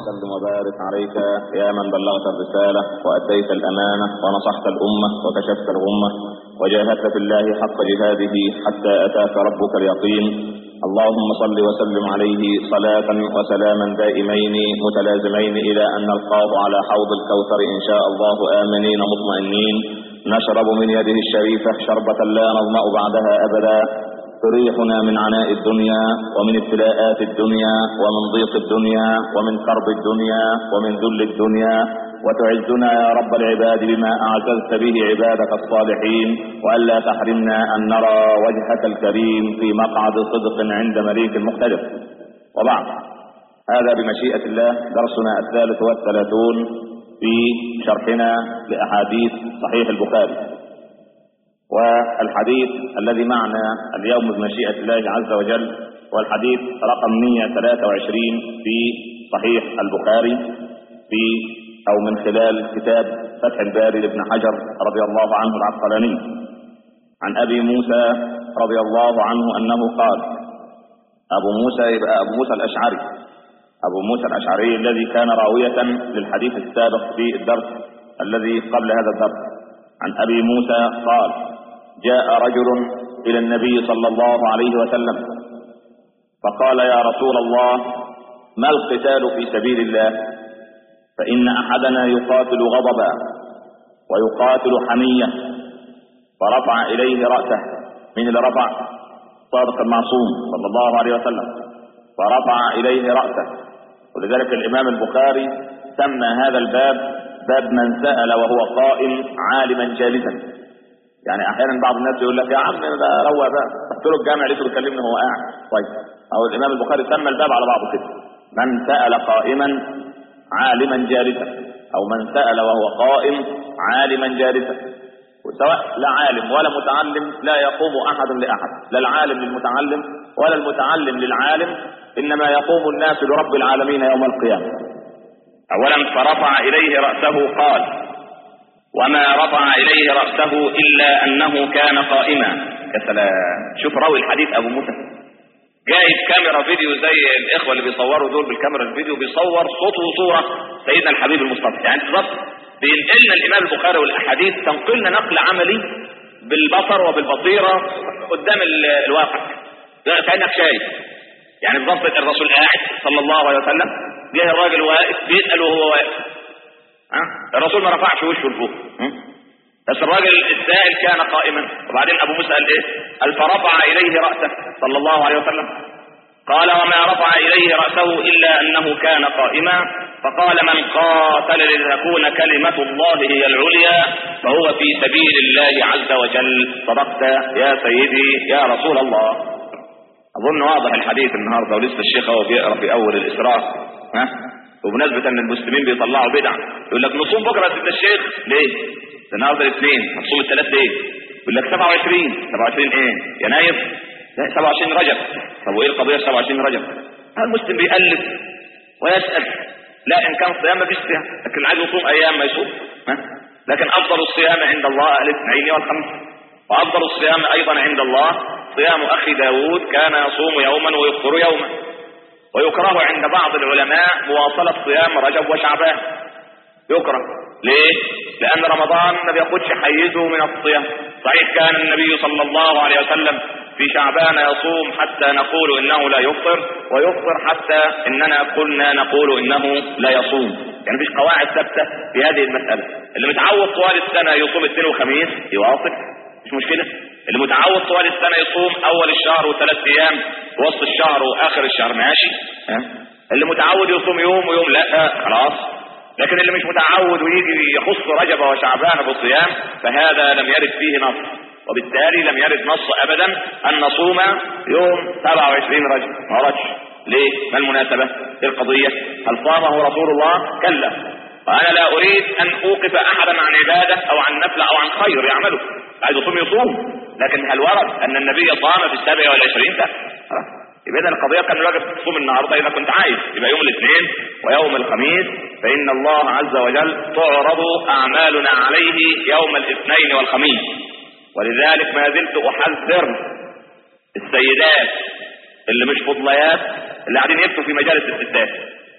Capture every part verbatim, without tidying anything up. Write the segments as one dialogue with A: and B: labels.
A: وسلم وبارك عليك يا من بلغت الرسالة وأديت الأمانة ونصحت الأمة وكشفت الغمة وجاهدت في الله حق جهاده حتى أتاك ربك اليقين. اللهم صل وسلم عليه صلاة وسلاما دائمين متلازمين إلى أن نلقاه على حوض الكوثر إن شاء الله آمنين مطمئنين نشرب من يده الشريفة شربة لا نظمأ بعدها أبدا، تريحنا من عناء الدنيا ومن ابتلاءات الدنيا ومن ضيق الدنيا ومن كرب الدنيا ومن ذل الدنيا، وتعزنا يا رب العباد بما أعززت به عبادك الصالحين، وألا تحرمنا أن نرى وجهك الكريم في مقعد صدق عند مليك مقتدر. وبعد، هذا بمشيئة الله درسنا الثالث والثلاثون في شرحنا لأحاديث صحيح البخاري، والحديث الذي معنا اليوم بمشيئة الله عز وجل هو الحديث رقم مئة وثلاثة وعشرين في صحيح البخاري في أو من خلال كتاب فتح الباري لابن حجر رضي الله عنه العسقلاني عن أبي موسى رضي الله عنه أنه قال، أبو موسى يبقى أبو موسى الأشعري، أبو موسى الأشعري الذي كان راوية للحديث السابق في الدرس الذي قبل هذا الدرس. عن أبي موسى قال: جاء رجل إلى النبي صلى الله عليه وسلم فقال: يا رسول الله، ما القتال في سبيل الله؟ فإن أحدنا يقاتل غضبا ويقاتل حمية. فرفع إليه رأسه. من اللي رفع؟ صادق المعصوم صلى الله عليه وسلم. فرفع إليه رأسه. ولذلك الإمام البخاري سمى هذا الباب باب من سأل وهو قائم عالما جالسا. يعني أحيانا بعض الناس يقول لك: يا عم ده روى بقى، رحت له الجامع لقيته بيكلمني وهو قاعد. طيب، أو الإمام البخاري سمى الباب على بعضه كده: من سأل قائما عالما جالسا، أو من سأل وهو قائم عالما جالسا. وسواء لا عالم ولا متعلم لا يقوم أحد لأحد، لا العالم للمتعلم ولا المتعلم للعالم، إنما يقوم الناس لرب العالمين يوم القيامة. أولا، فرفع إليه رأسه قال: وما رفع إليه رأسه إلا أنه كان قائما. كسلام. شوف راوي الحديث أبو موسى جايب كاميرا فيديو زي الإخوة اللي بيصوروا دول بالكاميرا الفيديو، بيصور صوت وصورة سيدنا الحبيب المصطفى. يعني بالضبط بينقلنا الإمام البخاري والأحاديث تنقلنا نقل عملي بالبصر وبالبصيرة قدام الواقع، كأنك شايف. يعني بالضبط الرسول قاعد صلى الله عليه وسلم، جه الراجل واقف بيسأل وهو واقف. ها؟ الرسول ما رفعش وشه لفوق، بس الراجل السائل كان قائما. وبعدين ابو موسى قال ايه؟ قال: فرفع اليه رأسه صلى الله عليه وسلم. قال: وما رفع اليه رأسه الا انه كان قائما. فقال: من قاتل لتكون كلمة الله هي العليا فهو في سبيل الله عز وجل. صدقت يا سيدي يا رسول الله. اظن واضح الحديث النهارده، ولسه الشيخ هو بيقرا في اول الاسراء. ها؟ وبمناسبة ان المسلمين بيطلعوا بدع، يقول لك نصوم بكره يا سيدنا الشيخ. ليه؟ النهارده الاثنين، نصوم الثلاث ليه؟ يقول لك سبعة وعشرين. سبعة وعشرين ايه؟ يناير؟ لا، سبعة وعشرين رجب. طب وايه القضيه سبعة وعشرين رجب؟ المسلم بيألف ويسأل. لا، ان كان صيام مفيش صيام، لكن عايز يصوم ايام ما يصوم. ها؟ لكن افضل الصيام عند الله الاثنين والخميس، وافضل الصيام ايضا عند الله صيام اخي داود، كان يصوم يوما ويفطر يوما. ويكره عند بعض العلماء مواصلة صيام رجب وشعبان. يكره. ليه؟ لأن رمضان ما بياخدش حيزه من الصيام. صحيح كان النبي صلى الله عليه وسلم في شعبان يصوم حتى نقول إنه لا يفطر، ويفطر حتى إننا كنا نقول إنه لا يصوم. يعني مفيش قواعد ثابتة في هذه المسألة. اللي متعود طوال السنة يصوم الاثنين وخميس يواصل، مش مشكلة. اللي متعود طوال السنة يصوم أول الشهر وثلاث أيام وسط الشهر وآخر الشهر ماشي. ها؟ اللي متعود يصوم يوم ويوم لا، خلاص. لكن اللي مش متعود ويجي يخص رجب وشعبان بالصيام فهذا لم يرد فيه نص، وبالتالي لم يرد نص أبدا أن نصوم يوم سبعة وعشرين رجب. ما وردش. ليه؟ ما المناسبة؟ إيه القضية؟ هل صامه رسول الله؟ كلا. وأنا لا أريد أن أوقف أحدا عن عبادة أو عن نفل أو عن خير يعمله. عايز يصوم يصوم، لكن هل ورد أن النبي صام في السابع والعشرين؟ يبقى إذن القضية كان الواجب تصوم النهارده إذا كنت عايز، يبقى يوم الاثنين ويوم الخميس، فإن الله عز وجل تعرض أعمالنا عليه يوم الاثنين والخميس. ولذلك ما زلت أحذر السيدات اللي مش فضليات اللي قاعدين يكتبوا في مجالس الستات.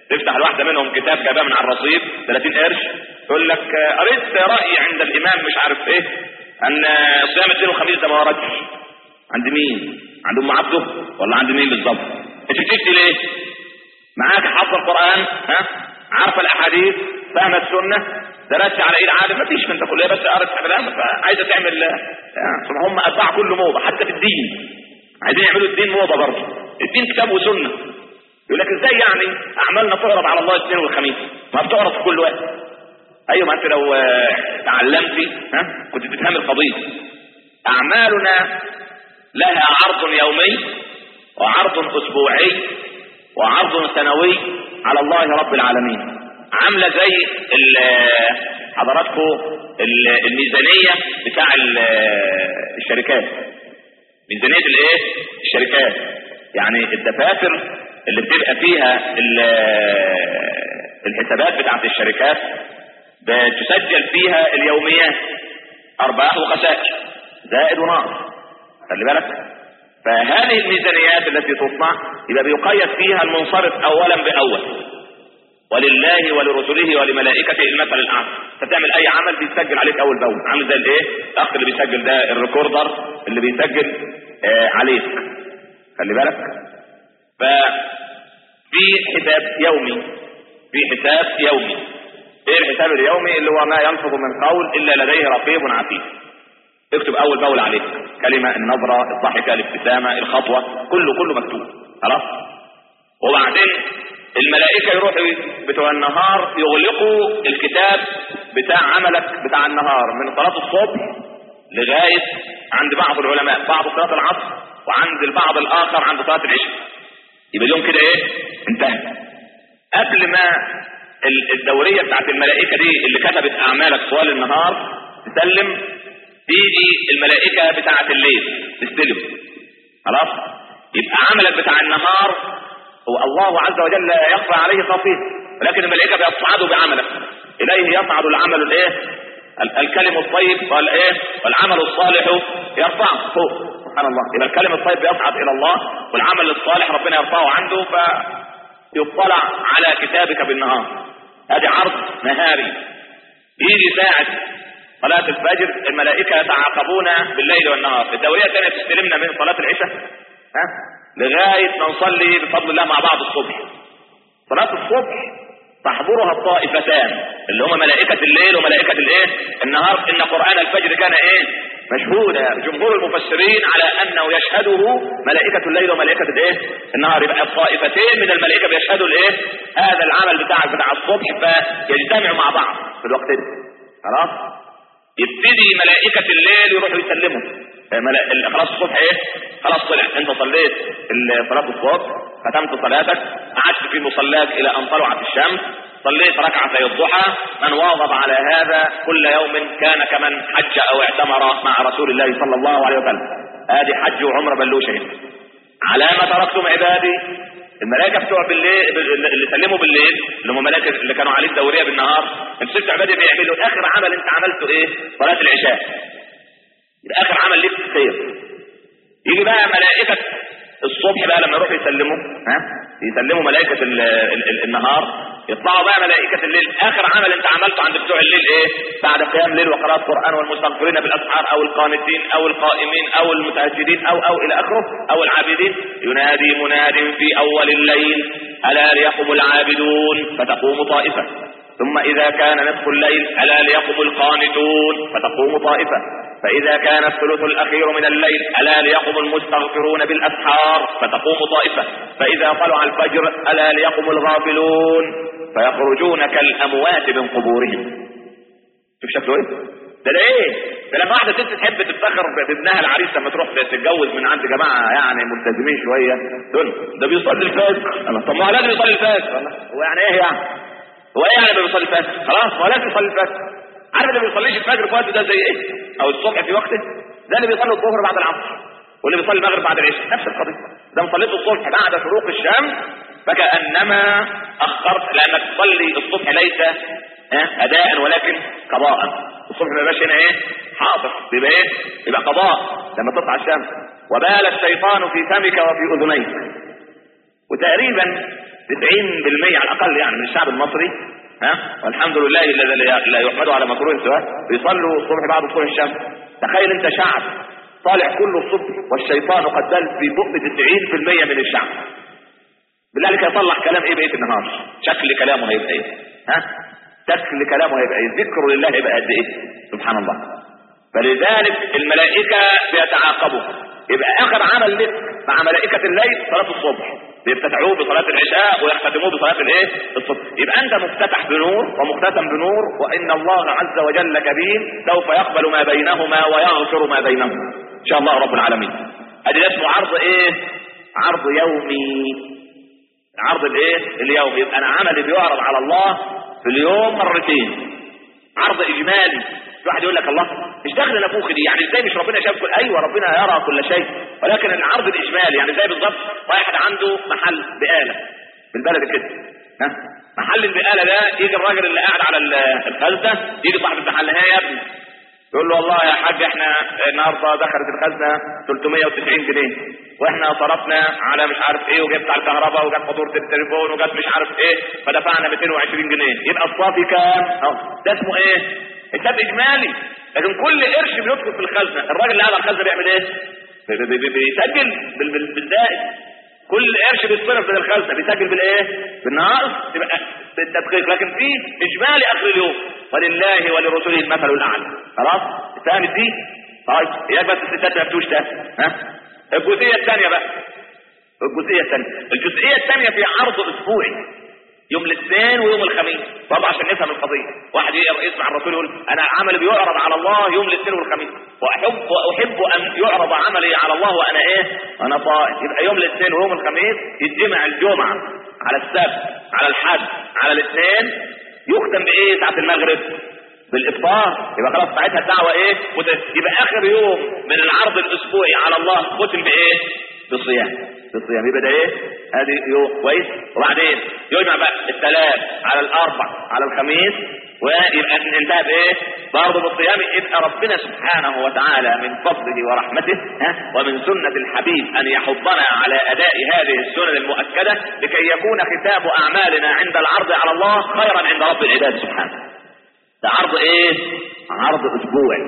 A: تفتح الواحده منهم كتاب جابها من على الرصيف ثلاثين قرش، تقول لك قريت راي عند الامام مش عارف ايه ان صيام الاثنين والخميس ده ما وردش. عند مين؟ عند ام عبده ولا عند مين بالظبط؟ انت بتكتب ليه؟ معاك حفظ القران، ها، عارفه الاحاديث، فاهمه السنه، درست على ايد عالم، مفيش من ده كله، بس قرأت كلام فعايزه تعمل يعني. هم اتباع كل موضه حتى في الدين، عايزين يعملوا الدين موضه برضه. الدين كتاب وسنه. يقول لك ازاي يعني اعمالنا تعرض على الله الاثنين والخميس؟ ما بتعرض في كل وقت. ايوه، ما انت لو تعلمتي ها كنت تفهم القضيه. اعمالنا لها عرض يومي وعرض اسبوعي وعرض سنوي على الله رب العالمين. عامله زي حضراتكم الميزانيه بتاع الشركات، ميزانيه الايه؟ الشركات، يعني الدفاتر اللي بتبقى فيها الحسابات بتاعت الشركات بتسجل فيها اليوميات، ارباح وخسائر، زائد وناقص، خلي بالك. فهذه الميزانيات التي تصنع يبقى بيقيد فيها المنصرف اولا باول، ولله ولرسله ولملائكته المثل الاعلى. فتعمل اي عمل بيسجل عليك اول باول، عامل زي الايه؟ الاخ اللي بيسجل ده الريكوردر اللي بيسجل آه عليك، خلي بالك. ففي حساب يومي، في حساب يومي. ايه الحساب اليومي؟ اللي هو ما ينفذ من قول الا لديه رقيب عتيد. اكتب اول باول عليك، كلمه، النظره، الضحكه، الابتسامه، الخطوه، كله كله مكتوب خلاص. وبعدين الملائكه يروحوا بتوع النهار يغلقوا الكتاب بتاع عملك بتاع النهار من صلاه الصبح لغايه عند بعض العلماء بعد صلاه العصر، وعند البعض الاخر عند صلاه العشاء. يبقى اليوم كده ايه؟ انتهى. قبل ما الدوريه بتاعت الملائكه دي اللي كتبت اعمالك طوال النهار تسلم، تيجي الملائكه بتاعت الليل تستلم خلاص. يبقى عملك بتاع النهار هو الله عز وجل لا يخفى عليه خفيف، ولكن الملائكه بيصعدوا بعملك، اليه يصعد العمل الايه؟ الكلم الطيب والايه؟ والعمل الصالح يرفعه فوق، سبحان الله. يبقى الكلم الطيب بيصعد الى الله، والعمل الصالح ربنا يرفعه عنده فيطلع على كتابك بالنهار. هذه عرض نهاري. يجي ساعه صلاه الفجر الملائكه يتعاقبون بالليل والنهار. الدوريه الثانيه تستلمنا من صلاه العشاء ها لغايه ما نصلي بفضل الله مع بعض الصبح. صلاه الصبح تحضرها الطائفتان اللي هم ملائكه الليل وملائكه الايه؟ النهار. ان قران الفجر كان ايه؟ مشهودا. جمهور المفسرين على انه يشهده ملائكه الليل وملائكه الايه؟ النهار. يبقى الطائفتين من الملائكه بيشهدوا الايه؟ هذا العمل بتاعك بتاع الصبح، فيجتمعوا مع بعض في الوقت ده خلاص. يبتدي ملائكه الليل يروحوا يسلموا خلاص الصبح ايه؟ خلاص طلع، انت صليت صلاه الصبح، ختمت صلاتك، قعدت في مصلاك الى ان طلعت الشمس، صليت ركعتي الضحى. من واظب على هذا كل يوم كان كمن حج او اعتمر مع رسول الله صلى الله عليه وسلم. ادي حج وعمره بلوشين. على ما تركتم عبادي. الملائكه بتوع بالليل اللي سلموا بالليل اللي هم ملائكه اللي كانوا عليه الدوريه بالنهار، امسكوا عبادي بيعملوا اخر عمل انت عملته ايه؟ صلاه العشاء. اخر عمل ليك خير. يجي بقى ملائكه الصبح بقى لما يروحوا يسلموا ها يسلموا ملائكه ال ال ال النهار، يطلعوا بقى ملائكه الليل. اخر عمل انت عملته عند بتوع الليل ايه؟ بعد قيام ليل وقراءه قران والمستغفرين بالاسحار او القانتين او القائمين او المتهجدين او او الى اخره او العابدين، ينادي مناد في اول الليل الا ليقم العابدون فتقوم طائفه، ثم اذا كان نصف الليل الا ليقم القانتون فتقوم طائفه، فإذا كان الثلث الأخير من الليل ألا ليقم المستغفرون بالأسحار فتقوم طائفة، فإذا طلع الفجر ألا ليقم الغافلون فيخرجون كالأموات من قبورهم. شوف شكله ايه؟ ده ده ايه؟ ده لما واحدة ست تحب تفتخر بابنها العريس لما تروح تتجوز من عند جماعة يعني ملتزمين شوية، دول ده بيصلي الفجر. طب ما هو لازم يصلي الفجر. هو يعني ايه يعني؟ هو ايه يعني بيصلي الفجر؟ خلاص هو لازم يصلي الفجر. عارف اللي بيصليش الفجر في وقته ده زي ايه؟ او الصبح في وقته ده اللي بيصلي الظهر بعد العصر، واللي بيصلي المغرب بعد العشاء نفس القضيه. ده مصليت الصبح بعد شروق الشمس فكانما اخرت، لانك تصلي الصبح ليس اداء ولكن قضاء. الصبح ما يبقاش هنا ايه؟ حاضر، بيبقى ايه؟ يبقى قضاء لما تطلع الشمس. وبال الشيطان في فمك وفي اذنيك. وتقريبا تسعين بالمئة على الاقل يعني من الشعب المصري، ها، والحمد لله الذي لا يحمد على مكروه سواء، بيصلوا الصبح بعد طلوع الشمس. تخيل انت شعب طالع كل الصبح والشيطان قد دل في بق تسعين بالمئة من الشعب، بالله عليك يطلع كلام ايه بقيه النهار؟ شكل كلامه هيبقى ايه؟ ها؟ شكل كلامه هيبقى ايه؟ ذكر لله هيبقى قد ايه؟ سبحان الله. فلذلك الملائكه بيتعاقبوا، يبقى اخر عمل لك مع ملائكه الليل صلاه الصبح، بيفتتحوه بصلاه العشاء ويختتموه بصلاه الايه؟ الصبح. يبقى انت مفتتح بنور ومختتم بنور، وان الله عز وجل كبير سوف يقبل ما بينهما ويغفر ما بينهما ان شاء الله رب العالمين. ادي اسمه عرض ايه؟ عرض يومي. عرض الايه؟ اليوم. يبقى انا عملي بيعرض على الله في اليوم مرتين. عرض اجمالي. في واحد يقول لك الله مش داخل نفوخ دي، يعني ازاي مش ربنا شاف كل؟ ايوه ربنا يرى كل شيء، ولكن العرض الاجمالي يعني زي بالظبط واحد عنده محل بقاله بالبلد كده، ها، محل البقاله ده، يجي الراجل اللي قاعد على الخزنه، يجي صاحب المحل، ها يا ابني، يقول له والله يا حاج احنا النهارده دخلت الخزنه ثلاثمئة وتسعين جنيه، واحنا صرفنا على مش عارف ايه، وجبت على الكهرباء، وجت فاتوره التليفون، وجت مش عارف ايه، فدفعنا مئتين وعشرين جنيه، يبقى الصافي كام؟ اه ده اسمه ايه؟ حساب اجمالي. لكن كل قرش بيدخل في الخزنه، الراجل اللي قاعد على الخزنه بيعمل ايه؟ بيسجل بالزائد. كل قرش بيتصرف من الخزنه بيسجل بالايه؟ بالناقص، تبقى بالتدقيق. لكن في اجمالي اخر اليوم، ولله ولرسوله المثل الاعلى. خلاص؟ فهمت دي؟ طيب يا بس الستات ما بتوش ده. ها؟ الجزئيه الثانيه بقى. الجزئيه الثانيه، الجزئيه الثانيه في عرض اسبوعي يوم الاثنين ويوم الخميس، طبعا عشان نفهم القضيه. واحد يسمع الرسول يقول انا عملي بيعرض على الله يوم الاثنين والخميس، واحب واحب ان يعرض عملي على الله وانا ايه؟ انا صائم. يبقى يوم الاثنين ويوم الخميس يتجمع الجمعه على السبت على الحد على الاثنين، يختم بايه ساعه المغرب؟ بالافطار. يبقى خلاص ساعتها الدعوه ايه؟ يبقى اخر يوم من العرض الاسبوعي على الله ختم بايه؟ بالصيام. بالصيام. يبقى ده ايه؟ ادي يوم كويس. وبعدين يجمع بقى الثلاث على الاربع على الخميس، ويبقى انتهى بايه؟ برضه بالصيام. يبقى ربنا سبحانه وتعالى من فضله ورحمته، ها، ومن سنه الحبيب ان يحضنا على اداء هذه السنن المؤكده لكي يكون ختام اعمالنا عند العرض على الله خيرا عند رب العباد سبحانه. ده عرض ايه؟ عرض اسبوعي.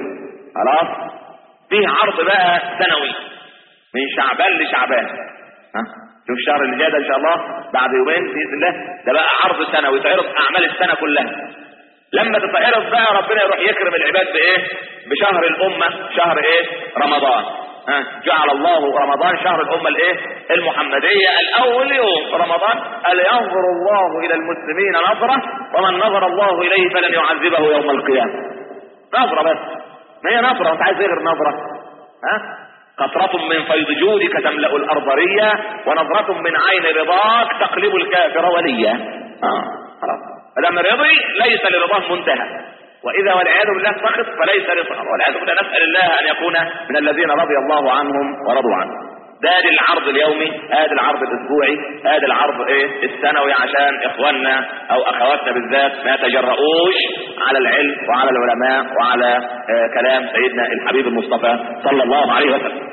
A: خلاص؟ فيه عرض بقى سنوي من شعبان لشعبان. ها؟ شوف الشهر اللي جاي ده ان شاء الله بعد يومين باذن الله، ده بقى عرض سنوي تعرض اعمال السنه كلها. لما تتعرض بقى ربنا يروح يكرم العباد بايه؟ بشهر الامه، شهر ايه؟ رمضان. ها؟ جعل الله رمضان شهر الامه الايه؟ المحمديه. الاول يوم رمضان قال ينظر الله الى المسلمين نظره، ومن نظر الله اليه فلن يعذبه يوم القيامه. نظره بس، ما هي نظره، انت عايز ايه غير نظره؟ ها؟ قطرة من فيض جودك تملأ الأرض ريا، ونظرة من عين رضاك تقلب الكافر وليا. اه خلاص. فلما رضي ليس لرضاه منتهى، وإذا والعياذ بالله سخط فليس رضاه، والعياذ بالله نسأل الله أن يكون من الذين رضي الله عنهم ورضوا عنه. ده ادي العرض اليومي، ادي العرض الاسبوعي، ادي العرض ايه؟ السنوي، عشان اخواننا او اخواتنا بالذات ما يتجرؤوش على العلم وعلى العلماء وعلى آه كلام سيدنا الحبيب المصطفى صلى الله عليه وسلم.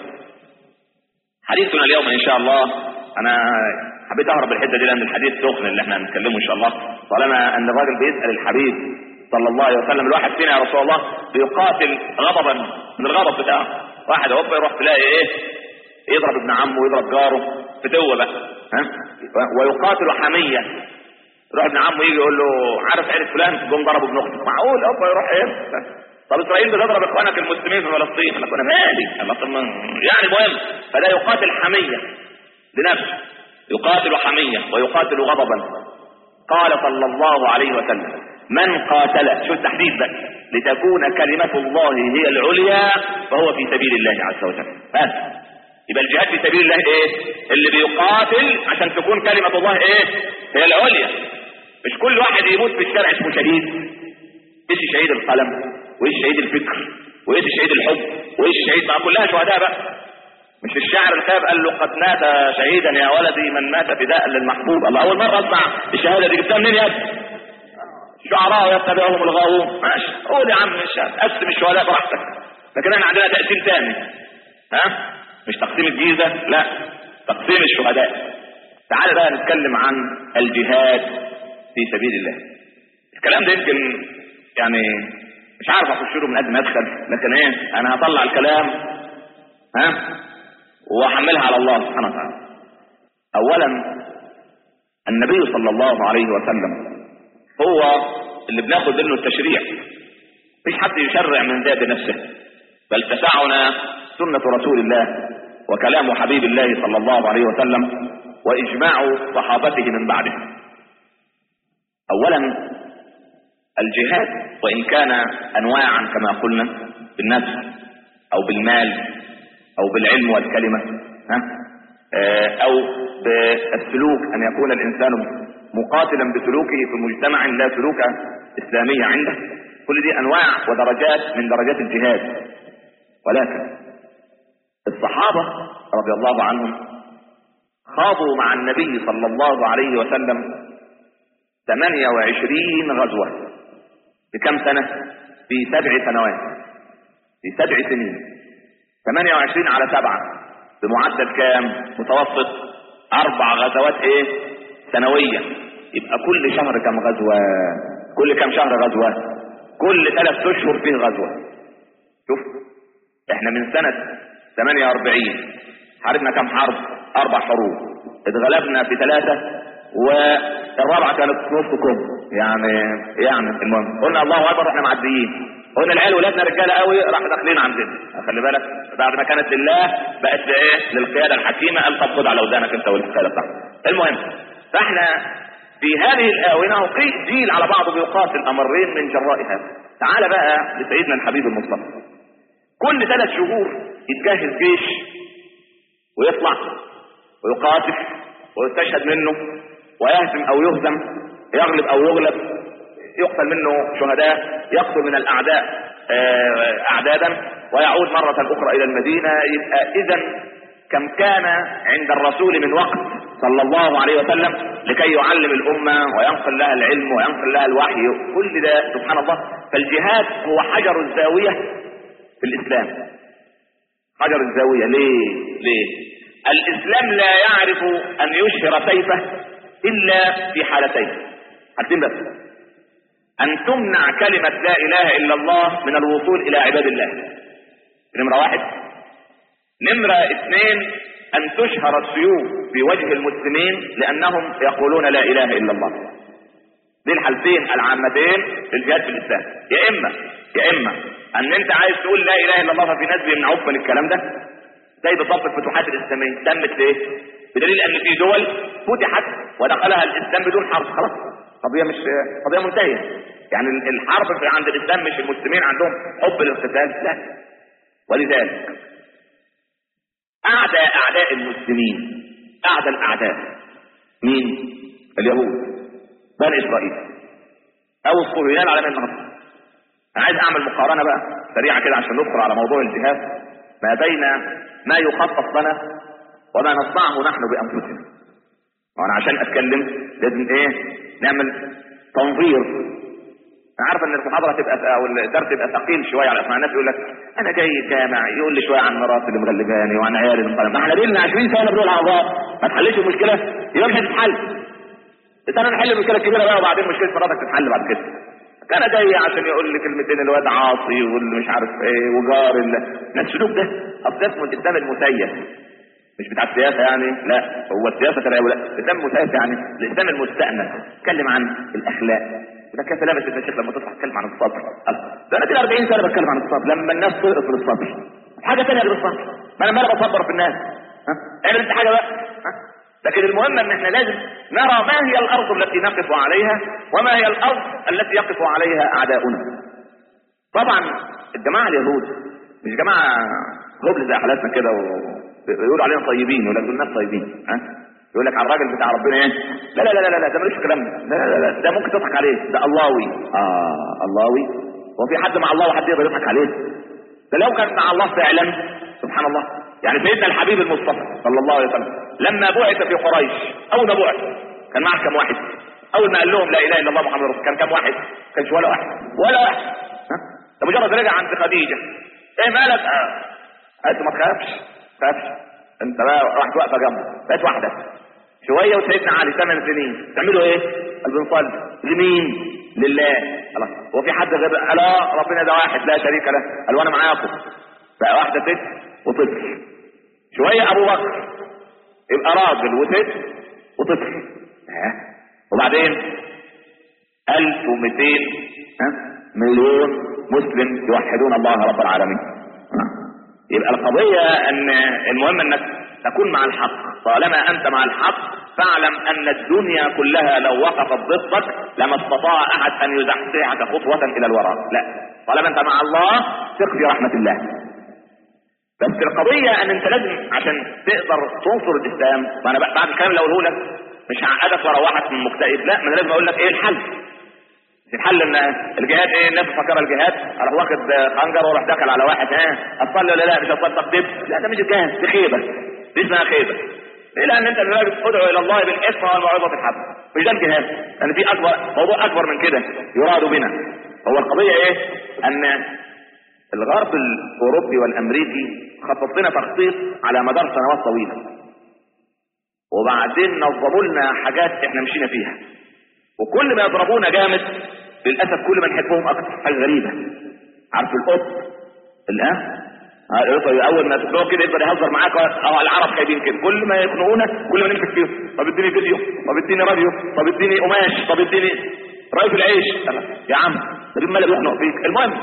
A: حديثنا اليوم ان شاء الله، انا حبيت اهرب الحته دي لان الحديث سخن اللي احنا هنتكلمه ان شاء الله، طالما ان الراجل بيسال الحبيب صلى الله عليه وسلم. الواحد فينا يا رسول الله بيقاتل غضبا من الغضب بتاعه. واحد هوب يروح تلاقي ايه؟ يضرب ابن عمه ويضرب جاره، فتوه بقى، ها؟ ويقاتل حميه. يروح ابن عمه يجي يقول له عارف عيله فلان جم ضربوا ابن اختك، معقول هوب يروح ايه؟ طب اسرائيل بتضرب اخوانك المسلمين في فلسطين، انا كنا مالي يعني مهم. فلا يقاتل حميه لنفسه، يقاتل حميه ويقاتل غضبا. قال صلى الله عليه وسلم من قاتل، شو التحديد بقى، لتكون كلمه الله هي العليا فهو في سبيل الله عز وجل. بس يبقى الجهاد في سبيل الله ايه؟ اللي بيقاتل عشان تكون كلمة الله ايه؟ هي العليا. مش كل واحد يموت في الشارع اسمه شهيد. ايش شهيد القلم، وايش شهيد الفكر، وايش شهيد الحب، وايش شهيد، ما كلها شهداء بقى. مش الشاعر الخاب قال له قد مات شهيدا يا ولدي من مات فداء للمحبوب. الله، اول مرة اسمع الشهادة دي، جبتها منين يا ابني؟ الشعراء يتبعهم الغاوون. ماشي، قول يا عم الشهادة، قسم الشهداء براحتك. لكن احنا عندنا تقسيم ثاني، ها؟ مش تقسيم الجيزة، لا، تقسيم الشهداء. تعال بقى نتكلم عن الجهاد في سبيل الله. الكلام ده يمكن يعني مش عارف اخش له من قد ما ادخل، لكن ايه انا هطلع الكلام ها واحملها على الله سبحانه وتعالى. اولا النبي صلى الله عليه وسلم هو اللي بناخد منه التشريع، مفيش حد يشرع من ذات نفسه، بل تسعنا سنة رسول الله وكلام حبيب الله صلى الله عليه وسلم واجماع صحابته من بعده. اولا الجهاد وان كان انواعا كما قلنا بالنفس او بالمال او بالعلم والكلمة ها او بالسلوك، ان يكون الانسان مقاتلا بسلوكه في مجتمع لا سلوك اسلامي عنده، كل دي انواع ودرجات من درجات الجهاد. ولكن الصحابة رضي الله عنهم خاضوا مع النبي صلى الله عليه وسلم ثمانية وعشرين غزوة في كم سنة؟ في سبع سنوات، في سبع سنين. ثمانية وعشرين على سبعة بمعدل كام متوسط؟ اربع غزوات ايه سنوية. يبقى كل شهر كم غزوة؟ كل كم شهر غزوة؟ كل ثلاث اشهر فيه غزوة. شوف احنا من سنة ثمانية واربعين حاربنا كم حرب؟ اربع حروب، اتغلبنا في ثلاثة والرابعة كانت نص كم يعني يعني المهم قلنا الله اكبر واحنا معديين، قلنا العيال ولادنا رجاله قوي راح داخلين عندنا. خلي بالك بعد ما كانت لله بقت ايه للقياده الحكيمه، قال طب خد على ودانك انت والقياده بتاعتك. المهم فاحنا في هذه الاونه وقيل جيل على بعضه بيقاتل امرين من جراء هذا. تعال بقى لسيدنا الحبيب المصطفى، كل ثلاث شهور يتجهز جيش ويطلع ويقاتل ويستشهد منه ويهزم او يهزم، يغلب او يغلب، يقتل منه شهداء، يقتل من الاعداء اعدادا ويعود مرة اخرى الى المدينة. يبقى اذا كم كان عند الرسول من وقت صلى الله عليه وسلم لكي يعلم الامة وينقل لها العلم وينقل لها الوحي، كل ده سبحان الله. فالجهاد هو حجر الزاوية في الاسلام. حجر الزاوية ليه؟ ليه؟ الاسلام لا يعرف ان يشهر سيفه الا في حالتين، حالتين بس: ان تمنع كلمة لا اله الا الله من الوصول الى عباد الله، نمرة واحد. نمرة اثنين ان تشهر السيوف في وجه المسلمين لانهم يقولون لا اله الا الله. دي الحالتين العامتين للجهاد في الاسلام. يا اما يا اما ان انت عايز تقول لا اله الا الله ففي ناس بيمنعوك من الكلام ده، زي بالضبط الفتوحات الاسلاميه تمت ليه؟ بدليل ان في دول فتحت ودخلها الاسلام بدون حرب، خلاص قضيه مش قضيه منتهيه. يعني الحرب في عند الاسلام مش المسلمين عندهم حب للقتال، لا. ولذلك اعداء اعداء المسلمين، اعداء الاعداء مين؟ اليهود، بني اسرائيل او الصهيونيين على النهارده. انا عايز اعمل مقارنه بقى سريعه كده عشان ندخل على موضوع الجهاد ما بين ما يخطط لنا وما نصنعه نحن بانفسنا. وانا عشان اتكلم لازم ايه؟ نعمل تنظير. انا عارف ان المحاضره تبقى او الدرس يبقى ثقيل شويه على اسماء الناس، يقول لك انا جاي الجامع يقول لي شويه عن مراتي اللي مغلباني وعن عيالي المقلم. ما احنا لنا عشرين سنه بنقول على الله ما تحلش المشكله، يبقى مش هتتحل. بس انا نحل المشكله الكبيره بقى وبعدين مشكله مراتك تتحل بعد كده. كان جاي عشان يقول لي كلمتين الواد عاصي واللي مش عارف ايه وجار السلوك ده اصل اسمه الاسلام المسيس، مش بتاع السياسه يعني، لا هو السياسه ترى لا الاسلام المسيس يعني الاسلام المستأنس. اتكلم عن الاخلاق وده كيف لابس ابن الشيخ لما تطلع تتكلم عن الصبر. ده انا كده أربعين سنه بتكلم عن الصبر لما الناس تقرص من الصبر. حاجه ثانيه غير الصبر، ما انا ما بصبر في الناس، ها اعمل انت حاجه بقى. ها لكن المهم ان احنا لازم نرى ما هي الارض التي نقف عليها وما هي الارض التي يقف عليها اعداؤنا. طبعا الجماعه اليهود مش جماعه غبل زي حالاتنا كده ويقولوا علينا طيبين، يقول لك دول ناس طيبين، ها يقول لك على الراجل بتاع ربنا ايه؟ لا لا لا لا لا ده ملوش كلام، لا لا لا ده ممكن تضحك عليه، ده اللهوي. اه اللهوي؟ هو في حد مع الله وحد يقدر يضحك عليه؟ ده لو كان مع الله فعلا سبحان الله. يعني سيدنا الحبيب المصطفى صلى الله عليه وسلم لما بعث في قريش اول ما بعث كان معه كم واحد؟ اول ما قال لهم لا اله الا الله محمد رسول كان كم واحد؟ كانش ولا واحد ولا واحد. ها ده مجرد رجع عند خديجه، ايه مالك؟ قالت له ما تخافش ما تخافش انت بقى، راحت واقفه جنبه بقت واحده شويه وسيدنا علي ثمان سنين، تعملوا ايه؟ قال بنصلي. لمين؟ لله. خلاص، هو في حد غير؟ قال اه ربنا ده واحد لا شريك له. قال وانا معاكم. بقى واحده ست وطفل. شويه ابو بكر يبقى راجل وست وطفل. ها وبعدين ألف ومئتين مليون مسلم يوحدون الله رب العالمين. يبقى القضية ان المهم انك تكون مع الحق. طالما انت مع الحق فاعلم ان الدنيا كلها لو وقفت ضدك لما استطاع احد ان يزحزحك خطوة الى الوراء. لا، طالما انت مع الله ثق في رحمة الله. بس القضية ان انت لازم عشان تقدر تنصر الاسلام، وانا بعد الكلام اللي اقوله لك مش هعقدك واروحك من مكتئب، لا، ما انا لازم اقول لك ايه الحل. الحل ان الجهاد ايه؟ الناس فاكره الجهاد اروح واخد خنجر واروح داخل على واحد ها اصلي ولا لا؟ مش هتصلي تقدم؟ لا، ده مش الجهاد، دي خيبه، دي اسمها خيبه. ليه؟ لان انت دلوقتي تدعو الى الله بالاسم والموعظه الحسنه، مش ده الجهاد. لان يعني في اكبر موضوع اكبر من كده يراد بنا. هو القضيه ايه؟ ان الغرب الاوروبي والامريكي خطط لنا تخطيط على مدار سنوات طويله، وبعدين نظموا لنا حاجات احنا مشينا فيها، وكل ما يضربونا جامد للاسف كل ما نحبهم اكتر. حاجه غريبه. عارف القط الان اول ما تسمعه كده يقدر يهزر معاك، اه العرب خايبين كده، كل ما يخنقونا كل ما نمسك فيهم. طب اديني فيديو، طب اديني راديو، طب اديني قماش، طب اديني رغيف العيش. يا عم ده مالك بيخنق فيك. المهم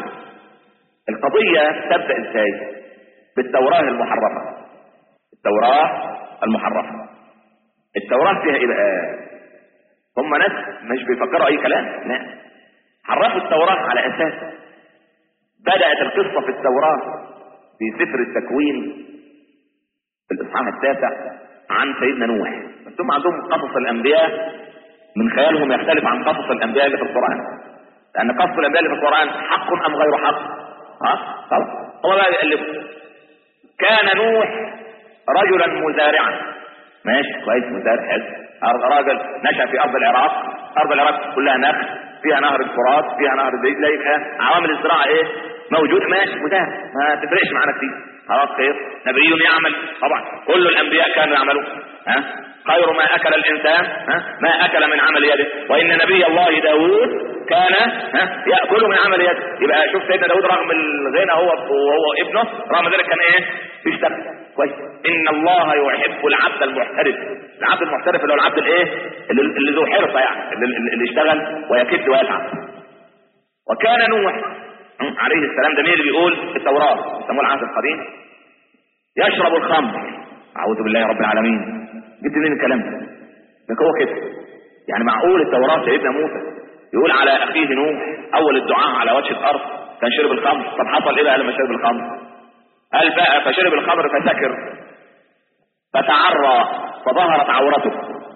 A: القضيه تبدا ازاي؟ بالتوراه المحرفه. التوراه المحرفه التوراه فيها ايه بقى؟ هم ناس مش بيفكروا اي كلام، لا، حرفوا التوراه على اساس بدأت القصة في التوراة في سفر التكوين في الاصحاح التاسع عن سيدنا نوح. بس هم عندهم قصص الانبياء من خيالهم يختلف عن قصص الانبياء اللي في القرآن، لان قصص الانبياء اللي في القرآن حق ام غير حق. ها خلاص، هو بقى يقلب. كان نوح رجلا مزارعا. ماشي كويس، مزارع حلو. راجل نشأ في ارض العراق، ارض العراق كلها نخل، فيها نهر الفرات، فيها نهر الدجله، يبقى عوامل الزراعه ايه؟ موجود. ماشي مزارع، ما تفرقش معانا كتير. خلاص خير. نبي يعمل، طبعا كل الانبياء كانوا يعملون. ها خير ما اكل الانسان ها ما اكل من عمل يده، وان نبي الله داود كان ها ياكل من عمل يده. يبقى شوف سيدنا داود رغم الغنى هو وهو ابنه، رغم ذلك كان ايه؟ بيشتغل كويس. ان الله يحب العبد المحترف. العبد المحترف اللي هو العبد الايه؟ اللي, اللي ذو حرفه، يعني اللي, اللي يشتغل ويكد ويتعب. وكان نوح عليه السلام، ده مين اللي بيقول التوراه؟ يسموه العهد القديم. يشرب الخمر. اعوذ بالله رب العالمين، جبت منين الكلام ده؟ ده هو كده يعني؟ معقول التوراه سيدنا موسى يقول على اخيه نوح اول الدعاء على وجه الارض كان شرب الخمر؟ طب حصل ايه بقى لما شرب الخمر؟ قال بقى فشرب الخمر فسكر فتعرى فظهرت عورته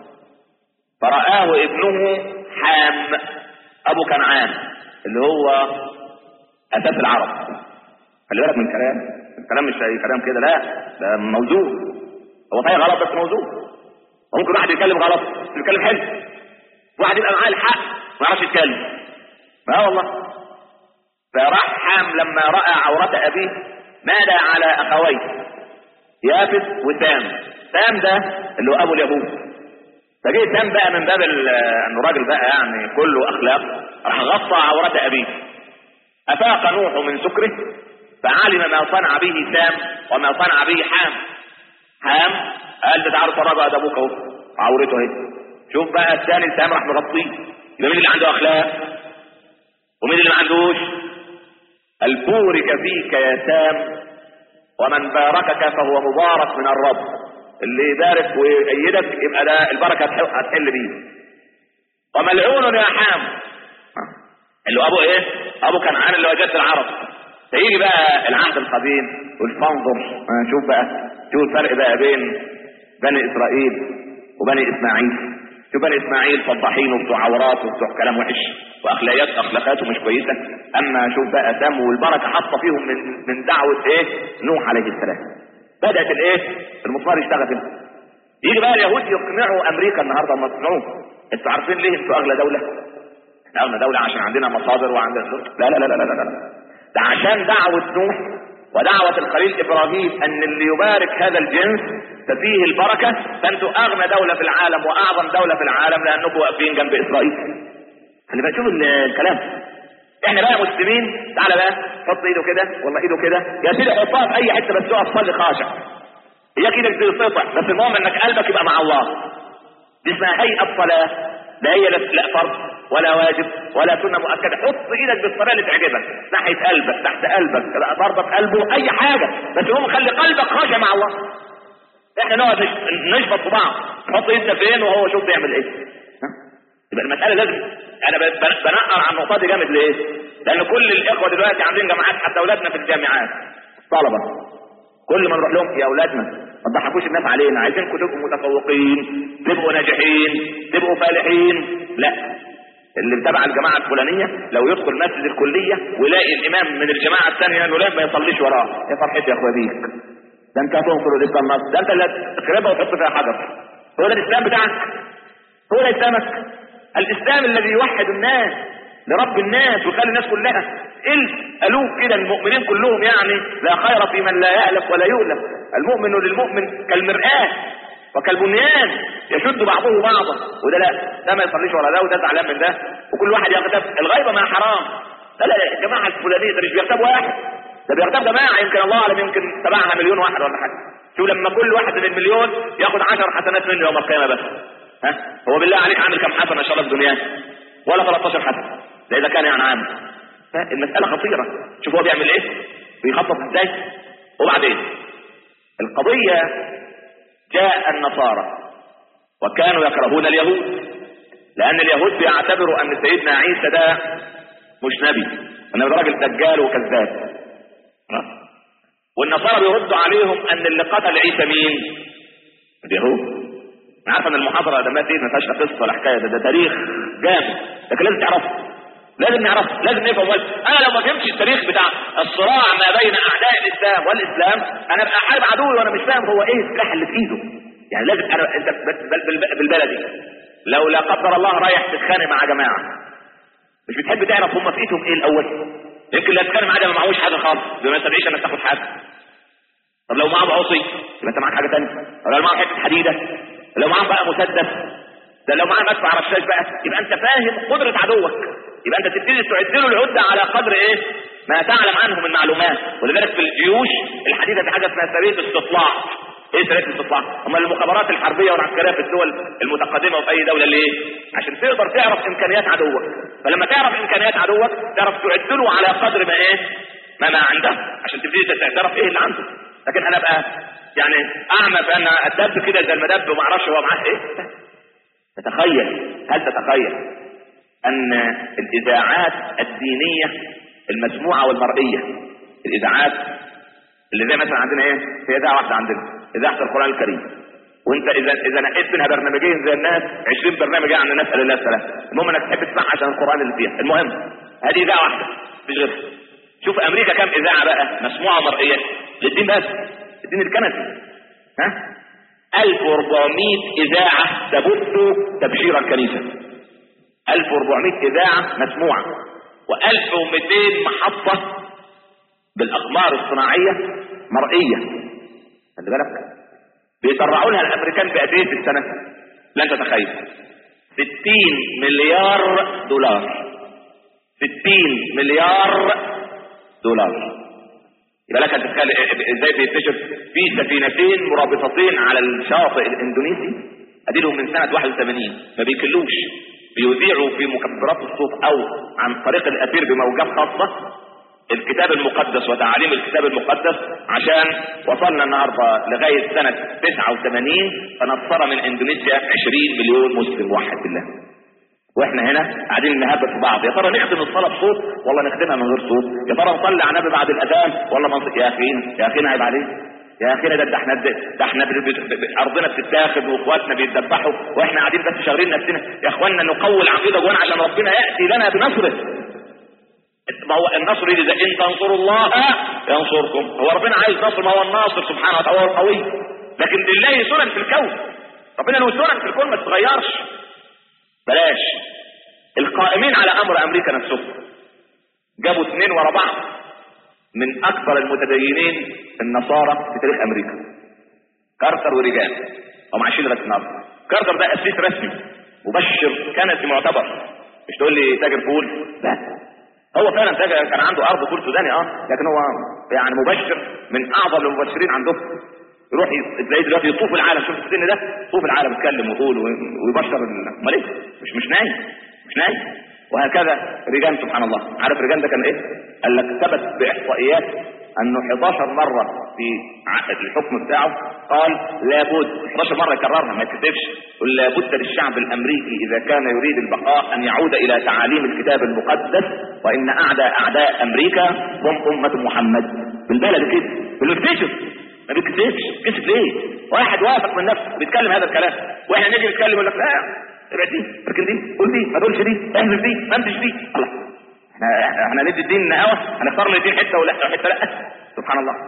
A: فرآه ابنه حام ابو كنعان اللي هو اساس العرب. خلي بالك من الكلام، الكلام مش اي كلام كده، لا ده موضوع. هو طيب غلط بس موضوع. ممكن واحد يتكلم غلط يتكلم حلو، واحد يبقى معاه الحق ما يعرفش يتكلم. اه والله. فراح حام لما رأى عورة ابيه نادى على اخويه يافث وسام. سام ده اللي هو ابو اليهود. فجه سام بقى من باب انه راجل بقى يعني كله اخلاق، راح غطى عورة ابيه. افاق نوح من سكره فعلم ما صنع به سام وما صنع به حام. حام قال ده تعالوا اتفرجوا ده ابوك اهو عورته اهي. شوف بقى الثاني سام راح مغطيه. يبقى مين اللي عنده اخلاق ومين اللي ما عندوش؟ البورك فيك يا سام ومن باركك فهو مبارك من الرب. اللي يبارك ويأيدك يبقى ده البركه هتحل بيه. وملعون يا حام اللي هو ابو ايه؟ ابو كنعان اللي هو جد العرب. فيجي بقى العهد القديم والفانظر. شوف بقى، شوف الفرق بقى بين بني اسرائيل وبني اسماعيل. شوف بني اسماعيل فضحين وبتوع عورات وبتوع كلام وحش واخلاقيات اخلاقاته مش كويسه. اما شوف بقى سام والبركه حاطه فيهم من من دعوه ايه؟ نوح عليه السلام. بدات الايه؟ المسمار يشتغل هنا. يجي بقى اليهود يقنعوا امريكا النهارده ما تقنعوه. انتوا عارفين ليه انتوا اغلى دوله؟ احنا اغلى دوله عشان عندنا مصادر وعندنا لا لا لا لا لا لا ده عشان دعوه نوح ودعوه الخليل ابراهيم ان اللي يبارك هذا الجنس ففيه البركة، فانتوا اغنى دولة في العالم واعظم دولة في العالم لانكم واقفين جنب اسرائيل. خلي بالك شوف الكلام. احنا بقى مسلمين، تعالى بقى حط ايده كده والله ايده كده يا سيدي، حطها في اي حته بس تقف صلي خاشع. هي كده بتتقطع بس المهم انك قلبك يبقى مع الله. دي اسمها هيئه الصلاه، لا هي لا فرض ولا واجب ولا سنه مؤكده. حط ايدك بالطريقه اللي تعجبك ناحيه قلبك، تحت قلبك، ضربك قلبه، اي حاجه بس المهم خلي قلبك خاشع مع الله. احنا نقعد نشبط في بعض، نحط ايدنا فين وهو شوف بيعمل ايه. يبقى المساله لازم، انا بنقر عن النقطه دي جامد. ليه؟ لان كل الاخوه دلوقتي عاملين جامعات، حتى اولادنا في الجامعات طلبه، كل ما نروح لهم يا اولادنا ما تضحكوش الناس علينا، عايزينكم تبقوا متفوقين، تبقوا ناجحين، تبقوا فالحين. لا، اللي تبع الجماعه الفلانيه لو يدخل مسجد الكليه ويلاقي الامام من الجماعه الثانيه انه ما يصليش وراه، يا فرحتي يا اخويا بيك، ده انت هتنصر الاسلام مصر، ده انت اللي تخربها وتحط فيها حجر. هو ده الاسلام بتاعك؟ هو ده اسلامك؟ الاسلام الذي يوحد الناس لرب الناس ويخلي الناس كلها الف الوف كده، المؤمنين كلهم يعني. لا خير في من لا يألف ولا يؤلف. المؤمن للمؤمن كالمرآة وكالبنيان يشد بعضه بعضا. وده لا، ده ما يصليش ولا ده، وده زعلان من ده، وكل واحد يغتاب. الغيبه ما حرام. لا لا، الجماعه الفلانيه ده مش بيغتاب واحد، ده بيغتاب جماعه يمكن الله اعلم يمكن تبعها مليون واحد ولا حاجه. شوف لما كل واحد من المليون ياخد عشر حسنات منه يوم القيامه بس، ها هو بالله عليك عامل كم حسنه ان شاء الله في الدنيا؟ ولا ثلاثة عشر حسنه، ده اذا كان يعني عامل. فالمساله خطيره. شوف هو بيعمل ايه، بيخطط ازاي. وبعدين القضيه جاء النصارى وكانوا يكرهون اليهود، لان اليهود بيعتبروا ان سيدنا عيسى ده مش نبي، انه راجل دجال وكذاب. والنصارى بيردوا عليهم ان اللي قتل عيسى مين؟ اليهود. انا عارف ان المحاضره ده ما فيه ما فيهاش قصه ولا حكايه، ده, ده تاريخ جامد، لكن لازم تعرفه، لازم نعرفه، لازم نفهم. انا لو ما فهمتش التاريخ بتاع الصراع ما بين اعداء الاسلام والاسلام، انا ابقى حارب عدوي وانا مش فاهم هو ايه السلاح اللي في ايده. يعني لازم انا انت بالبلدي لو لا قدر الله رايح تتخانق مع جماعه، مش بتحب تعرف هم في ايدهم ايه الاول؟ يمكن لا تتخانق معاه ده ما معهوش حاجه خالص، ده ما يستدعيش انك تاخد حاجه. طب لو معاه عصي يبقى انت معاك حاجه ثانيه، طب لو معاه حته حديده، لو معاه بقى مسدس، ده لو معاه مدفع رشاش بقى، يبقى انت فاهم قدره عدوك. يبقى انت تبتدي تعد له العده على قدر ايه ما تعلم عنه من معلومات. ولذلك في الجيوش الحديثه في حاجه اسمها سريه استطلاع. ايه سريه الاستطلاع؟ هم المخابرات الحربيه والعسكريه في الدول المتقدمه وفي اي دوله. ليه؟ عشان تقدر تعرف امكانيات عدوك، فلما تعرف امكانيات عدوك تعرف تعد له على قدر ما ايه ما ما عنده، عشان تبتدي تعرف ايه اللي عنده. لكن انا بقى يعني اعمى بان ادب كده زي المدب وما اعرفش هو معاه ايه. تتخيل، هل تتخيل ان الاذاعات الدينيه المسموعه والمرئيه، الاذاعات اللي زي مثلا عندنا ايه، في اذاعه واحده عندنا اذاعه القران الكريم، وانت اذا اذا نقيت منها برنامجين زي الناس عشرين برنامج يعني نسال الله السلام، المهم انك تحب تسمعها عشان القران اللي فيها. المهم هذه اذاعه واحده مش غيرها. شوف امريكا كم اذاعه بقى مسموعه ومرئيه للدين، بس الدين الكنسي ها ألف وأربعمائة اذاعه تبث تبشير الكنيسه، ألف وأربعمائة اذاعه مسموعه، وألف ومئتين محطه بالاقمار الصناعيه مرئيه. خلي بالك بيطلعوا لها الامريكان بقد ايه في السنه؟ لن تتخيل، ستين مليار دولار، ستين مليار دولار. يبقى لك تتخيل ازاي بينتشر في سفينتين مرابطتين على الشاطئ الاندونيسي اديلهم من سنه واحد وثمانين، ما بيكلوش، بيذيعوا في مكبرات الصوت او عن طريق الاثير بموجات خاصه الكتاب المقدس وتعاليم الكتاب المقدس، عشان وصلنا النهارده لغايه سنه تسعة وثمانين فنصر من اندونيسيا عشرين مليون مسلم واحد بالله. واحنا هنا قاعدين نهبط في بعض، يا ترى نختم الصلاه بصوت ولا نختمها من غير صوت؟ يا ترى نصلي على النبي بعد الاذان ولا منص... يا اخينا يا اخينا عيب عليك يا اخينا، ده احنا ده احنا ب... ب... ب... ارضنا بتتاخد واخواتنا بيتذبحوا واحنا قاعدين بس شغالين نفسنا. يا اخواننا نقوي العقيده جوانا عشان ربنا ياتي لنا بنصره. ما هو النصر اذا ان تنصروا الله ينصركم، هو ربنا عايز نصر، ما هو الناصر سبحانه وتعالى القوي. لكن لله سنن في الكون، ربنا له سنن في الكون ما تتغيرش. بلاش القائمين على امر امريكا نفسهم جابوا اثنين ورا بعض من اكبر المتدينين النصارى في تاريخ امريكا، كارتر وريجان هم عايشين لغايه النهارده. كارتر ده قسيس رسمي مبشر كنسي معتبر، مش تقول لي تاجر فول، لا هو فعلا تاجر، كان عنده ارض فول سوداني اه لكن هو يعني مبشر من اعظم المبشرين عندهم. يروح تلاقيه دلوقتي يطوف العالم، شوف السن ده طوف العالم يتكلم ويقول ويبشر. امال ايه؟ مش مش نايم مش نايم. وهكذا ريجان سبحان الله. عارف ريجان ده كان ايه؟ قال لك ثبت باحصائيات انه حداشر مره في عقد الحكم بتاعه قال لابد، حداشر مره يكررها ما يكتبش، قل لابد للشعب الامريكي اذا كان يريد البقاء ان يعود الى تعاليم الكتاب المقدس، وان اعداء اعداء امريكا هم امه محمد. بالبلد كده بالمكتشف ما بيكتبش. كتب ليه؟ واحد واثق من نفسه بيتكلم هذا الكلام، واحنا نيجي نتكلم يقول لك لا ابعد دي اركن دي قول دي ما تقولش دي اهمل دي ما امشيش دي. الله، احنا احنا ندي الدين نقاوه، هنختار الاثنين حته ولا حته لا. سبحان الله.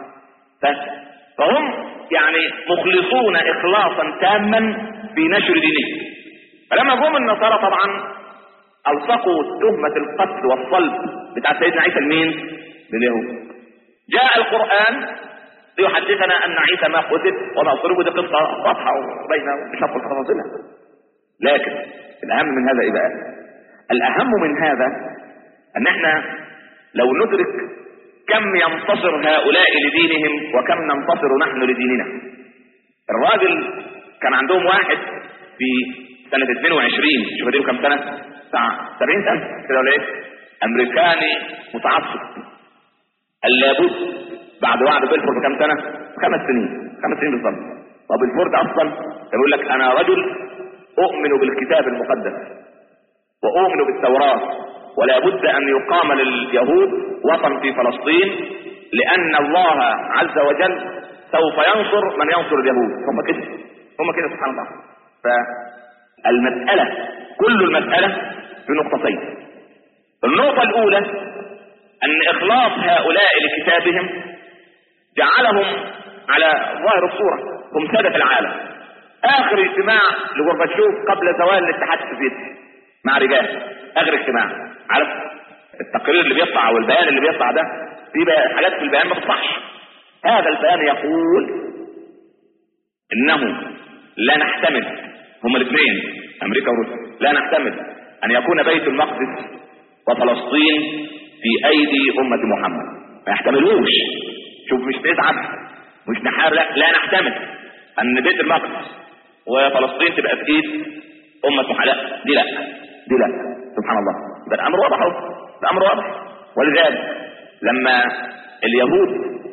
A: فهم يعني مخلصون اخلاصا تاما في نشر دينهم. فلما جم النصارى طبعا الصقوا تهمه القتل والصلب بتاع سيدنا عيسى لمين؟ لليهود. جاء القران ليحدثنا ان عيسى ما قتل وما صلب، دي قصه واضحه وبينه مش هدخل في تفاصيلها. لكن الاهم من هذا ايه بقى؟ الاهم من هذا ان احنا لو ندرك كم ينتصر هؤلاء لدينهم وكم ننتصر نحن لديننا. الراجل كان عندهم واحد في سنة اثنين وعشرين، شوف دي كم سنة؟ بتاع سبعين سنة كده ولا ايه؟ امريكاني متعصب. قال لابد بعد وعد بلفورد بكم سنة؟ خمس سنين، خمس سنين بالظبط. طب بلفورد اصلا يقول لك انا رجل اؤمن بالكتاب المقدس واؤمن بالتوراة، ولا بد ان يقام لليهود وطن في فلسطين لان الله عز وجل سوف ينصر من ينصر اليهود. هم كده هم كده سبحان الله. فالمسألة كل المسألة في نقطتين. النقطة الاولى ان اخلاص هؤلاء لكتابهم جعلهم على ظاهر الصورة هم سادة العالم. اخر اجتماع لغورباتشوف قبل زوال الاتحاد السوفيتي مع رجال، اخر اجتماع، عارف التقرير اللي بيطلع او البيان اللي بيطلع ده في حاجات في البيان ما بتصحش. هذا البيان يقول انه لا نحتمل، هما الاثنين امريكا وروسيا، لا نحتمل ان يكون بيت المقدس وفلسطين في ايدي امة محمد، ما يحتملوش. شوف مش نتعب مش نحارب، لا, لا نحتمل ان بيت المقدس وفلسطين تبقى في ايد امة محمد، دي لا دي لا. سبحان الله. ده الامر واضح اهو، الامر واضح. ولذلك لما اليهود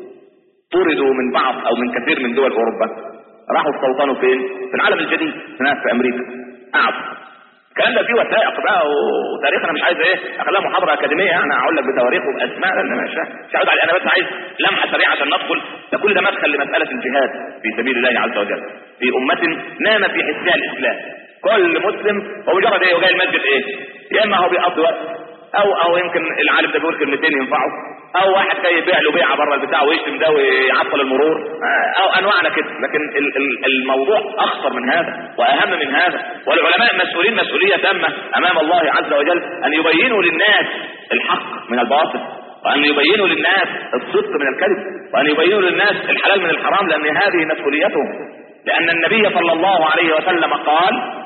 A: طردوا من بعض او من كثير من دول اوروبا راحوا استوطنوا فين؟ في العالم الجديد هناك في امريكا. قعدوا الكلام ده فيه وثائق بقى وتاريخ، انا مش عايز ايه اخليها محاضره اكاديميه يعني اقول لك بتواريخ وباسماء، لان مش مش هقعد على، انا بس عايز لمحه سريعه عشان ندخل. ده كل ده مدخل لمساله الجهاد في سبيل الله عز وجل في امه نام في حسها الاسلام. كل مسلم هو مجرد ايه وجاي المسجد ايه؟ يا اما هو بيقضي وقت او او يمكن العالم ده بيقول كلمتين ينفعوا، او واحد جاي يبيع له بيعه بره البتاع ويشتم ده ويعطل المرور، او انواعنا كده. لكن الموضوع اخطر من هذا واهم من هذا، والعلماء مسؤولين مسؤوليه تامه امام الله عز وجل ان يبينوا للناس الحق من الباطل، وان يبينوا للناس الصدق من الكذب، وان يبينوا للناس الحلال من الحرام، لان هذه مسؤوليتهم. لان النبي صلى الله عليه وسلم قال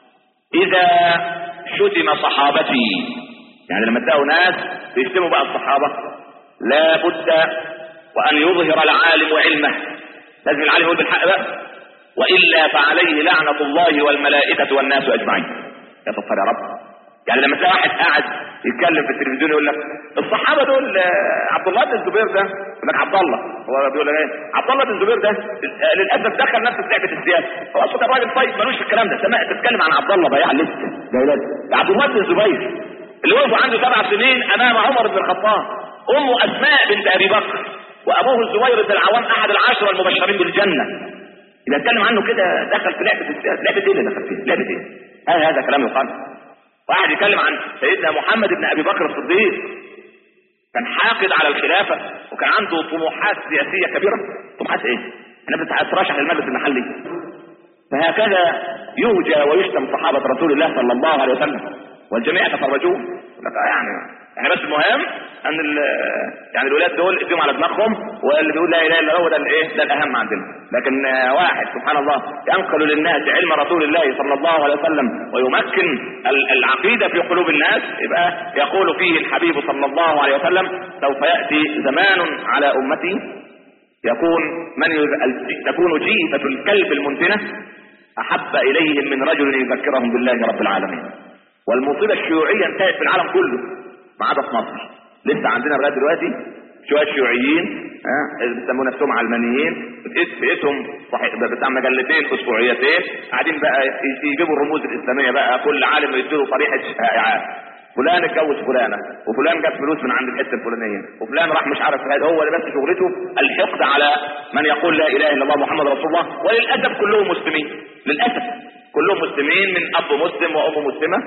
A: اذا شتم صحابتي، يعني لما تلاقوا ناس بيشتموا بقى الصحابة لا بد وان يظهر العالم علمه، لازم العالم يقول بالحق بقى، والا فعليه لعنة الله والملائكة والناس اجمعين. يا ستار يا رب. يعني لما تلاقي واحد قاعد يتكلم في التلفزيون يقول لك الصحابة دول عبد الله بن الزبير ده، يقول لك عبد الله، هو بيقول لك ايه؟ عبد الله بن الزبير ده للاسف دخل نفسه في لعبة السياسة، هو اصلا الراجل طيب ملوش في الكلام ده. سمعت تتكلم عن عبد الله بياع لسه ده عبد الله بن الزبير اللي وقف عنده سبع سنين امام عمر بن الخطاب، امه اسماء بنت ابي بكر، وابوه الزبير بن العوام احد العشره المبشرين بالجنه. اذا اتكلم عنه كده دخل في لعبه السياسه، لعبه ايه اللي دخل فيها؟ لعبه ايه؟ هذا هذا كلام يقال. واحد يتكلم عن سيدنا محمد بن ابي بكر الصديق، كان حاقد على الخلافه وكان عنده طموحات سياسيه كبيره. طموحات ايه؟ انا بترشح للمجلس المحلي. فهكذا يهجى ويشتم صحابه رسول الله صلى الله عليه وسلم والجميع يتفرجون. يعني احنا بس المهم ان يعني الولاد دول اديهم على دماغهم واللي بيقول لا اله الا الله ده الايه ده الاهم عندنا. لكن واحد سبحان الله ينقل للناس علم رسول الله صلى الله عليه وسلم ويمكن العقيده في قلوب الناس، يبقى يقول فيه الحبيب صلى الله عليه وسلم سوف ياتي زمان على امتي يكون من تكون جيفه الكلب المنتنه احب اليهم من رجل يذكرهم بالله رب العالمين. والمصيبه الشيوعيه انتهت في العالم كله ما عدا في مصر. لسه عندنا لغايه دلوقتي شويه شيوعيين ها بيسموا نفسهم علمانيين باسمهم صحيح بتاع مجلتين اسبوعيتين قاعدين بقى يجيبوا الرموز الاسلاميه بقى، كل عالم يديله طريقه شائعات، فلان اتجوز فلانه وفلان جاب فلوس من عند الحته الفلانيه وفلان راح مش عارف هذا، هو اللي بس شغلته الحقد على من يقول لا اله الا الله محمد رسول الله. وللاسف كلهم مسلمين، للاسف كلهم مسلمين من اب مسلم وام مسلمه،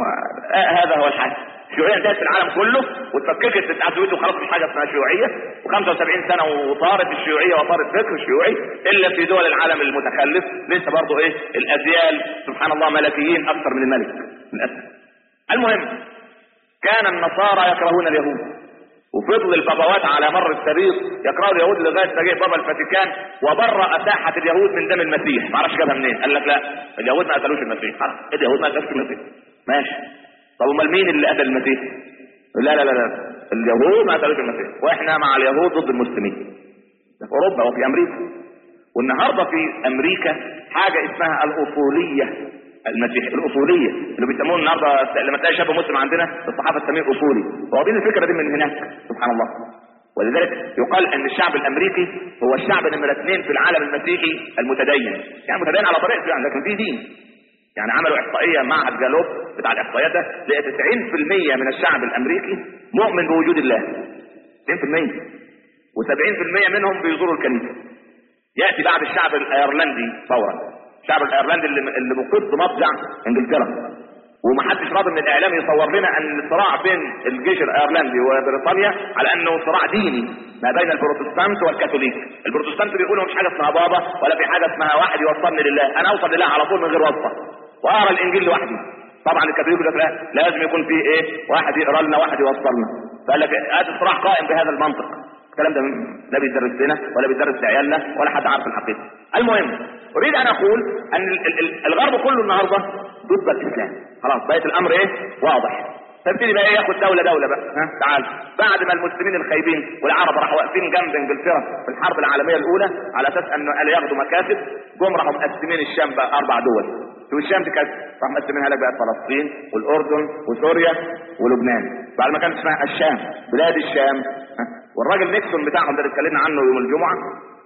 A: وهذا هو الحال. الشيوعيه انتهت في العالم كله واتفككت اتعدوت وخلاص مش حاجه اسمها شيوعيه، وخمسة وسبعين سنه وطارت الشيوعيه وطار الفكر الشيوعي الا في دول العالم المتخلف لسه برضه ايه الاجيال سبحان الله ملكيين اكثر من الملك للاسف. المهم كان النصارى يكرهون اليهود، وفضل البابوات على مر التاريخ يكرهوا اليهود لغايه ما جه بابا الفاتيكان وبرأ ساحه اليهود من دم المسيح. ما اعرفش جابها منين، قال لك لا اليهود ما قتلوش المسيح، خلاص اليهود ما قتلوش المسيح ماشي. طب امال مين اللي قتل المسيح؟ لا لا لا لا اليهود ما قتلوش المسيح، واحنا مع اليهود ضد المسلمين في اوروبا وفي امريكا. والنهارده في امريكا حاجه اسمها الاصوليه المسيح، الاصوليه اللي بيسموه النهارده لما تلاقي شاب مسلم عندنا الصحافه تسميه اصولي، واخدين الفكره دي من هناك سبحان الله. ولذلك يقال ان الشعب الامريكي هو الشعب نمره اثنين في العالم المسيحي المتدين، يعني متدين على طريقته يعني لكن في دين. يعني عملوا احصائيه معهد جالوب بتاع الاحصائيات ده لقى تسعين بالمية من الشعب الامريكي مؤمن بوجود الله، تسعين بالمية، وسبعين بالمية منهم بيزوروا الكنيسه. ياتي بعد الشعب الايرلندي فورا، الشعب الايرلندي اللي اللي مقص مضجع انجلترا، ومحدش راضي من الاعلام يصور لنا ان الصراع بين الجيش الايرلندي وبريطانيا على انه صراع ديني ما بين البروتستانت والكاثوليك. البروتستانت بيقولوا مش حاجه اسمها بابا ولا في حاجه اسمها واحد يوصلني لله، انا اوصل لله على طول من غير واسطه واقرا الانجيل لوحدي. طبعا الكاثوليك يقول لك لا لازم يكون في ايه واحد يقرا لنا واحد يوصلنا، فقال لك هذا الصراع قائم بهذا المنطق. الكلام ده لا بيدرس لنا ولا بيدرس لعيالنا ولا حد عارف الحقيقه. المهم اريد ان اقول ان الغرب كله النهارده ضد الاسلام، خلاص بقت الامر ايه واضح. فابتدي بقى ايه ياخد دوله دوله بقى ها تعال. بعد ما المسلمين الخايبين والعرب راحوا واقفين جنب انجلترا في الحرب العالميه الاولى على اساس انه قالوا ياخدوا مكاسب، جم راحوا مقسمين الشام بقى اربع دول، والشام دي كانت راح مقسمينها لك بقى فلسطين والاردن وسوريا ولبنان، بعد ما كانت اسمها الشام بلاد الشام. والراجل نيكسون بتاعهم ده اللي اتكلمنا عنه يوم الجمعه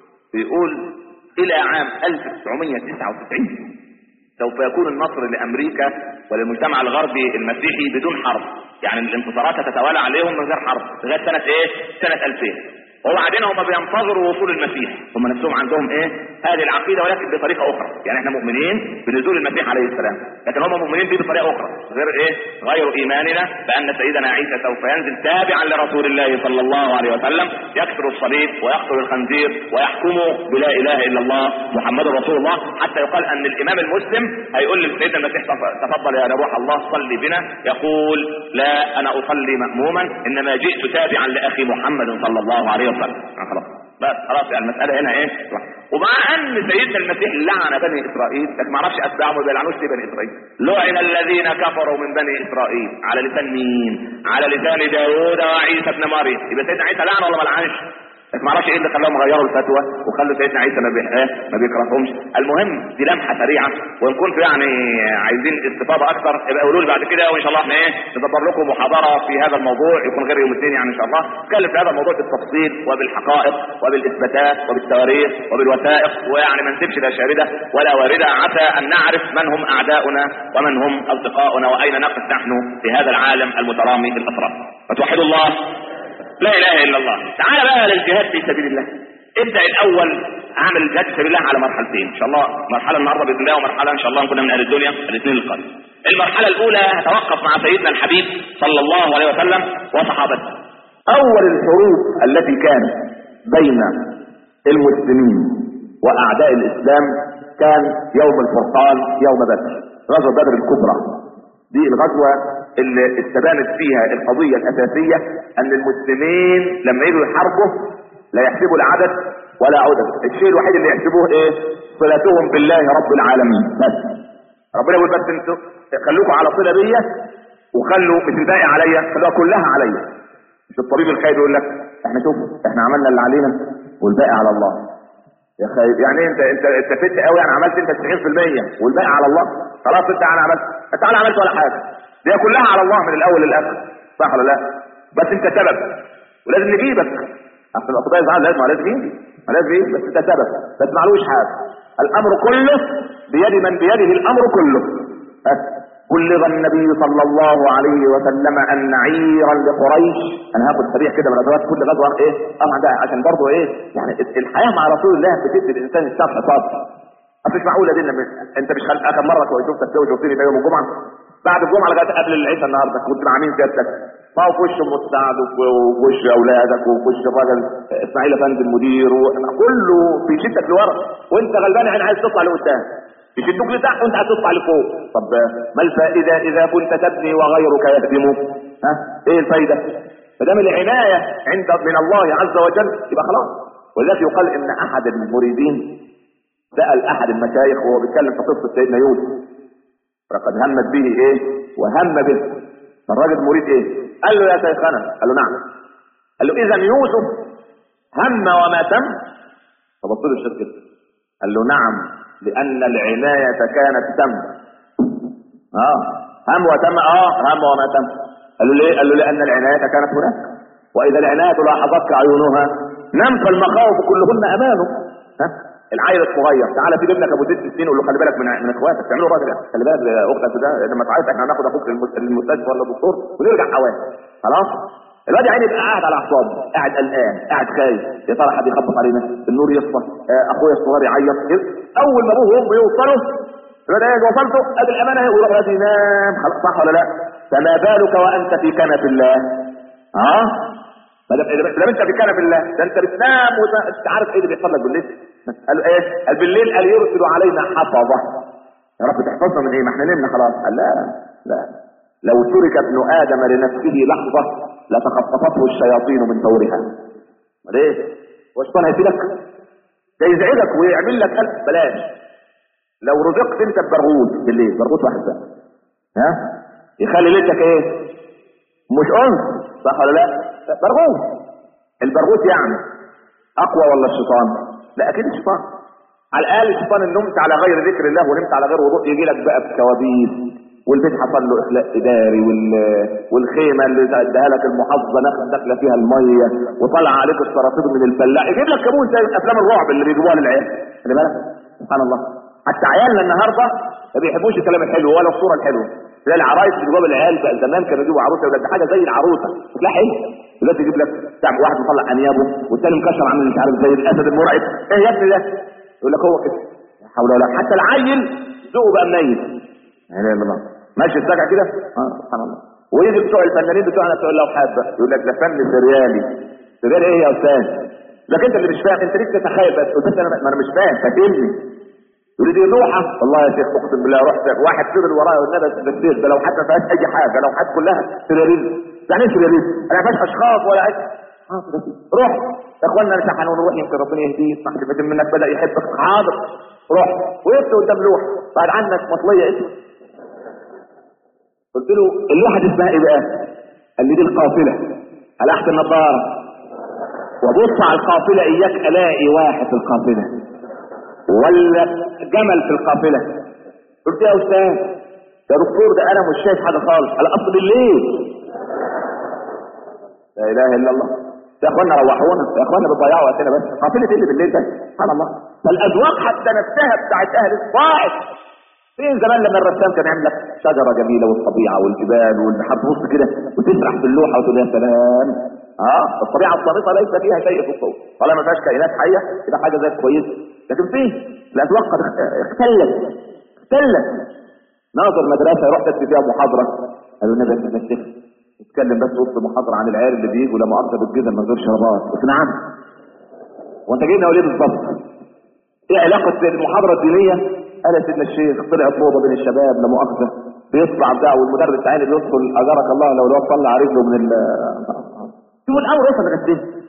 A: بيقول الى عام ألف وتسعمية وتسعة وتسعين سوف يكون النصر لامريكا وللمجتمع الغربي المسيحي بدون حرب، يعني الانتصارات هتتوالى عليهم من غير حرب لغايه سنه ايه؟ سنه ألفين. وبعدين هم بينتظروا وصول المسيح، هم نفسهم عندهم ايه؟ هذه العقيده ولكن بطريقه اخرى، يعني احنا مؤمنين بنزول المسيح عليه السلام، لكن هم مؤمنين به بطريقه اخرى غير ايه؟ غير ايماننا بان سيدنا عيسى سوف ينزل تابعا لرسول الله صلى الله عليه وسلم، يكسر الصليب ويقتل الخنزير ويحكم بلا اله الا الله محمد رسول الله، حتى يقال ان الامام المسلم هيقول لسيدنا المسيح تفضل يا روح الله صلي بنا، يقول لا انا اصلي مأموما انما جئت تابعا لاخي محمد صلى الله عليه وسلم. خلاص بس خلاص يعني المساله هنا ايه؟ ومع ان سيدنا المسيح لعن بني اسرائيل، لكن ما اعرفش اتباعهم ما بيلعنوش ليه بني اسرائيل. لعن الذين كفروا من بني اسرائيل على لسان مين؟ على لسان داوود وعيسى ابن مريم. يبقى سيدنا عيسى لعن ولا ما لعنش؟ لكن ما اعرفش ايه اللي خلاهم غيروا الفتوى وخلوا سيدنا عيسى ما بيه ما بيكرههمش. المهم دي لمحه سريعه، وان كنتوا يعني عايزين استفاضه اكثر يبقى قولوا لي بعد كده وان شاء الله احنا ايه ندبر لكم محاضره في هذا الموضوع يكون غير يوم الاثنين يعني ان شاء الله نتكلم في هذا الموضوع بالتفصيل وبالحقائق وبالاثباتات وبالتواريخ وبالوثائق، ويعني ما نسيبش لا شارده ولا وارده، عسى ان نعرف من هم اعداؤنا ومن هم اصدقاؤنا واين نقف نحن في هذا العالم المترامي الاسرار. فتوحدوا الله لا اله الا الله. تعال بقى للجهاد في سبيل الله. ابدا الاول اعمل الجهاد في سبيل الله على مرحلتين ان شاء الله، مرحله النهارده باذن الله ومرحله ان شاء الله نكون من اهل الدنيا الاثنين القادم. المرحله الاولى هتوقف مع سيدنا الحبيب صلى الله عليه وسلم وصحابته. اول الحروب التي كانت بين المسلمين واعداء الاسلام كان يوم الفرقان، يوم بدر، غزوه بدر الكبرى. دي الغزوه اللي استبانت فيها القضيه الاساسيه ان المسلمين لما يجوا يحاربوا لا يحسبوا العدد ولا عدد، الشيء الوحيد اللي يحسبوه ايه؟ صلتهم بالله رب العالمين بس. ربنا يقول بس انتوا خلوكم على صله بيا وخلوا مش الباقي عليا، خلوها كلها عليا. مش الطبيب الخير يقول لك احنا شوف احنا عملنا اللي علينا والباقي على الله. يا خير يعني انت انت انت فت قوي، يعني عملت انت تسعين في المية والباقي على الله. خلاص انت انا عملت انت انا عملت ولا حاجه، دي كلها على الله من الاول للاخر، صح ولا لا؟ بس انت سبب ولازم نجيبك. اصل الاطباء يزعل لازم لازم يجي لازم يجي بس انت سبب، بس معلوش حاجه. الامر كله بيد من بيده الامر كله. بس بلغ النبي صلى الله عليه وسلم ان عيرا لقريش، انا هاخد سريع كده من ادوات كل غزوه ايه طبعا ده عشان برضه ايه يعني الحياه مع رسول الله بتدي الانسان الشرح صادق. مش معقوله دي لما انت مش خلق اخر مره شفتك كده وشفتني في يوم الجمعه بعد الجمعه لغايه قبل العشاء النهارده كنت مع مين سيادتك؟ ما هو في وش ام السعد وفي وش اولادك وفي وش الراجل اسماعيل افندي المدير وكله بيشدك لورا وانت غلبان يعني عايز تطلع لقدام، يشدوك لتحت وانت عايز تطلع لفوق. طب ما الفائده اذا كنت تبني وغيرك يهدم؟ ها ايه الفائده؟ ما دام العنايه عند من الله عز وجل يبقى خلاص. ولذلك يقال ان احد المريدين سال احد المشايخ وهو بيتكلم في قصه سيدنا يوسف، فقد همت به ايه وهم به. فالراجل المريد ايه؟ قال له يا شيخنا، قال له نعم. قال له اذا يوسف هم وما تم؟ فبص له الشيخ كده قال له نعم لان العنايه كانت تم. اه هم وتم، اه هم وما تم. قال له ليه؟ قال له لان العنايه كانت هناك، واذا العنايه لاحظتك عيونها نم فالمخاوف كلهن امانه. ها العيل الصغير تعالى في ابنك ابو ست سنين قول له خلي بالك من من اخواتك، تعملوا راجل خلي بالك اختك ده لما تعيط احنا هناخد اخوك للمستشفى ولا الدكتور ونرجع حوالي. خلاص الواد يا عيني يبقى قاعد على اعصابه، قاعد قلقان، قاعد خايف، يا ترى حد يخبط علينا، النور يطفى، اخويا الصغير يعيط. اول ما ابوه وامه يوصلوا الواد ايه وصلته ادي الامانه اهي ويروح ينام. صح ولا لا؟ فما بالك وانت في كنف الله؟ ها ما دام انت في كنف الله ده انت بتنام وانت عارف ايه اللي بيحصل لك بالليل. قالوا ايه؟ قال بالليل قال يرسل علينا حفظه. يا رب تحفظنا من ايه؟ ما احنا نمنا خلاص. قال لا لا لو ترك ابن ادم لنفسه لحظه لتخطفته الشياطين من فورها. ليه؟ هو الشيطان هيفيدك؟ ده يزعجك ويعمل لك قلب. بلاش. لو رزقت انت ببرغوث بالليل، برغوث واحد بقى ها يخلي ليلتك ايه؟ مش انس، صح ولا لا؟ برغوث. البرغوث يعني اقوى ولا الشيطان؟ لا اكيد الشيطان. على الاقل الشيطان ان نمت على غير ذكر الله ونمت على غير وضوء يجي لك بقى بكوابيس، والبيت حصل له اخلاء اداري وال... والخيمه اللي اداها لك المحافظه داخله فيها الميه وطلع عليك السراطيل من الفلاح، يجيب لك كابوس زي افلام الرعب اللي بيجيبوها للعيال. خلي بالك سبحان الله. حتى عيالنا النهارده ما بيحبوش الكلام الحلو ولا الصوره الحلوه. زي العرايس اللي جواب العيال بقى زمان كانوا يجيبوا عروسه ولا حاجه زي العروسه لا حلو، دلوقتي يجيب لك بتاع واحد مطلع انيابه والثاني مكشر عامل مش عارف زي الاسد المرعب. ايه يا ابني ده؟ يقول لك هو كده لا حول ولا قوه. حتى العيل ذوقه بقى منيل يعني الله ماشي السجع كده. اه سبحان الله. ويجي بتوع الفنانين بتوعنا بتوع اللوحات بقى يقول لك ده فن سريالي. سريالي ايه يا استاذ؟ لكن انت اللي مش فاهم، انت ليك تتخيل بس قلت انا ما انا مش فاهم فهمني. يقول لي لوحه والله يا شيخ اقسم بالله رحت واحد فضل ورايا والنبي بالسير ده لو حتى ما فيهاش اي حاجه، لو حتى كلها سرياليزم. يعني ايه سرياليزم؟ انا ما فيهاش اشخاص ولا اي اه روح يا اخوانا نرجع ونروح يمكن ربنا يهديه صح كده منك بدا يحبك. حاضر روح وقفت قدام لوحه بعد عنك مطليه اسمه. قلت له اللوحه دي اسمها ايه بقى؟ قال لي دي القافله. قلعت النظاره وبص على القافله اياك الاقي واحد في القافله ولا جمل في القافله. قلت يا استاذ يا دكتور ده انا مش شايف حاجه خالص. قال اصل بالليل. لا اله الا الله. يا اخوانا روحونا يا اخوانا بتضيعوا وقتنا بس. قافله ايه اللي بالليل ده؟ سبحان الله. فالاذواق حتى نفسها بتاعت اهل الصاعد. فين زمان لما الرسام كان يعمل لك شجره جميله والطبيعه والجبال والبحر تبص كده وتسرح في اللوحه وتقول يا سلام. اه الطبيعه الصامته ليس فيها شيء في الصوت طالما ما فيهاش كائنات حيه يبقى حاجه زي كويسه. لكن فيه الاذواق قد اختلت اختلت. ناظر مدرسه رحت ادي فيها محاضره قالوا النبي انت الشيخ اتكلم بس وسط محاضره عن العيال اللي بيجوا لما اخذ بالجزم من غير شرابات. قلت نعم. وانت جاينا وليه بالظبط؟ ايه علاقه المحاضره الدينيه؟ قال يا سيدنا الشيخ طلعت موضه بين الشباب لا مؤاخذه بيطلع بتاع والمدرس الثاني بيدخل اجرك الله لو الواد طلع رجله من ال شوف الامر وصل لغايه فين.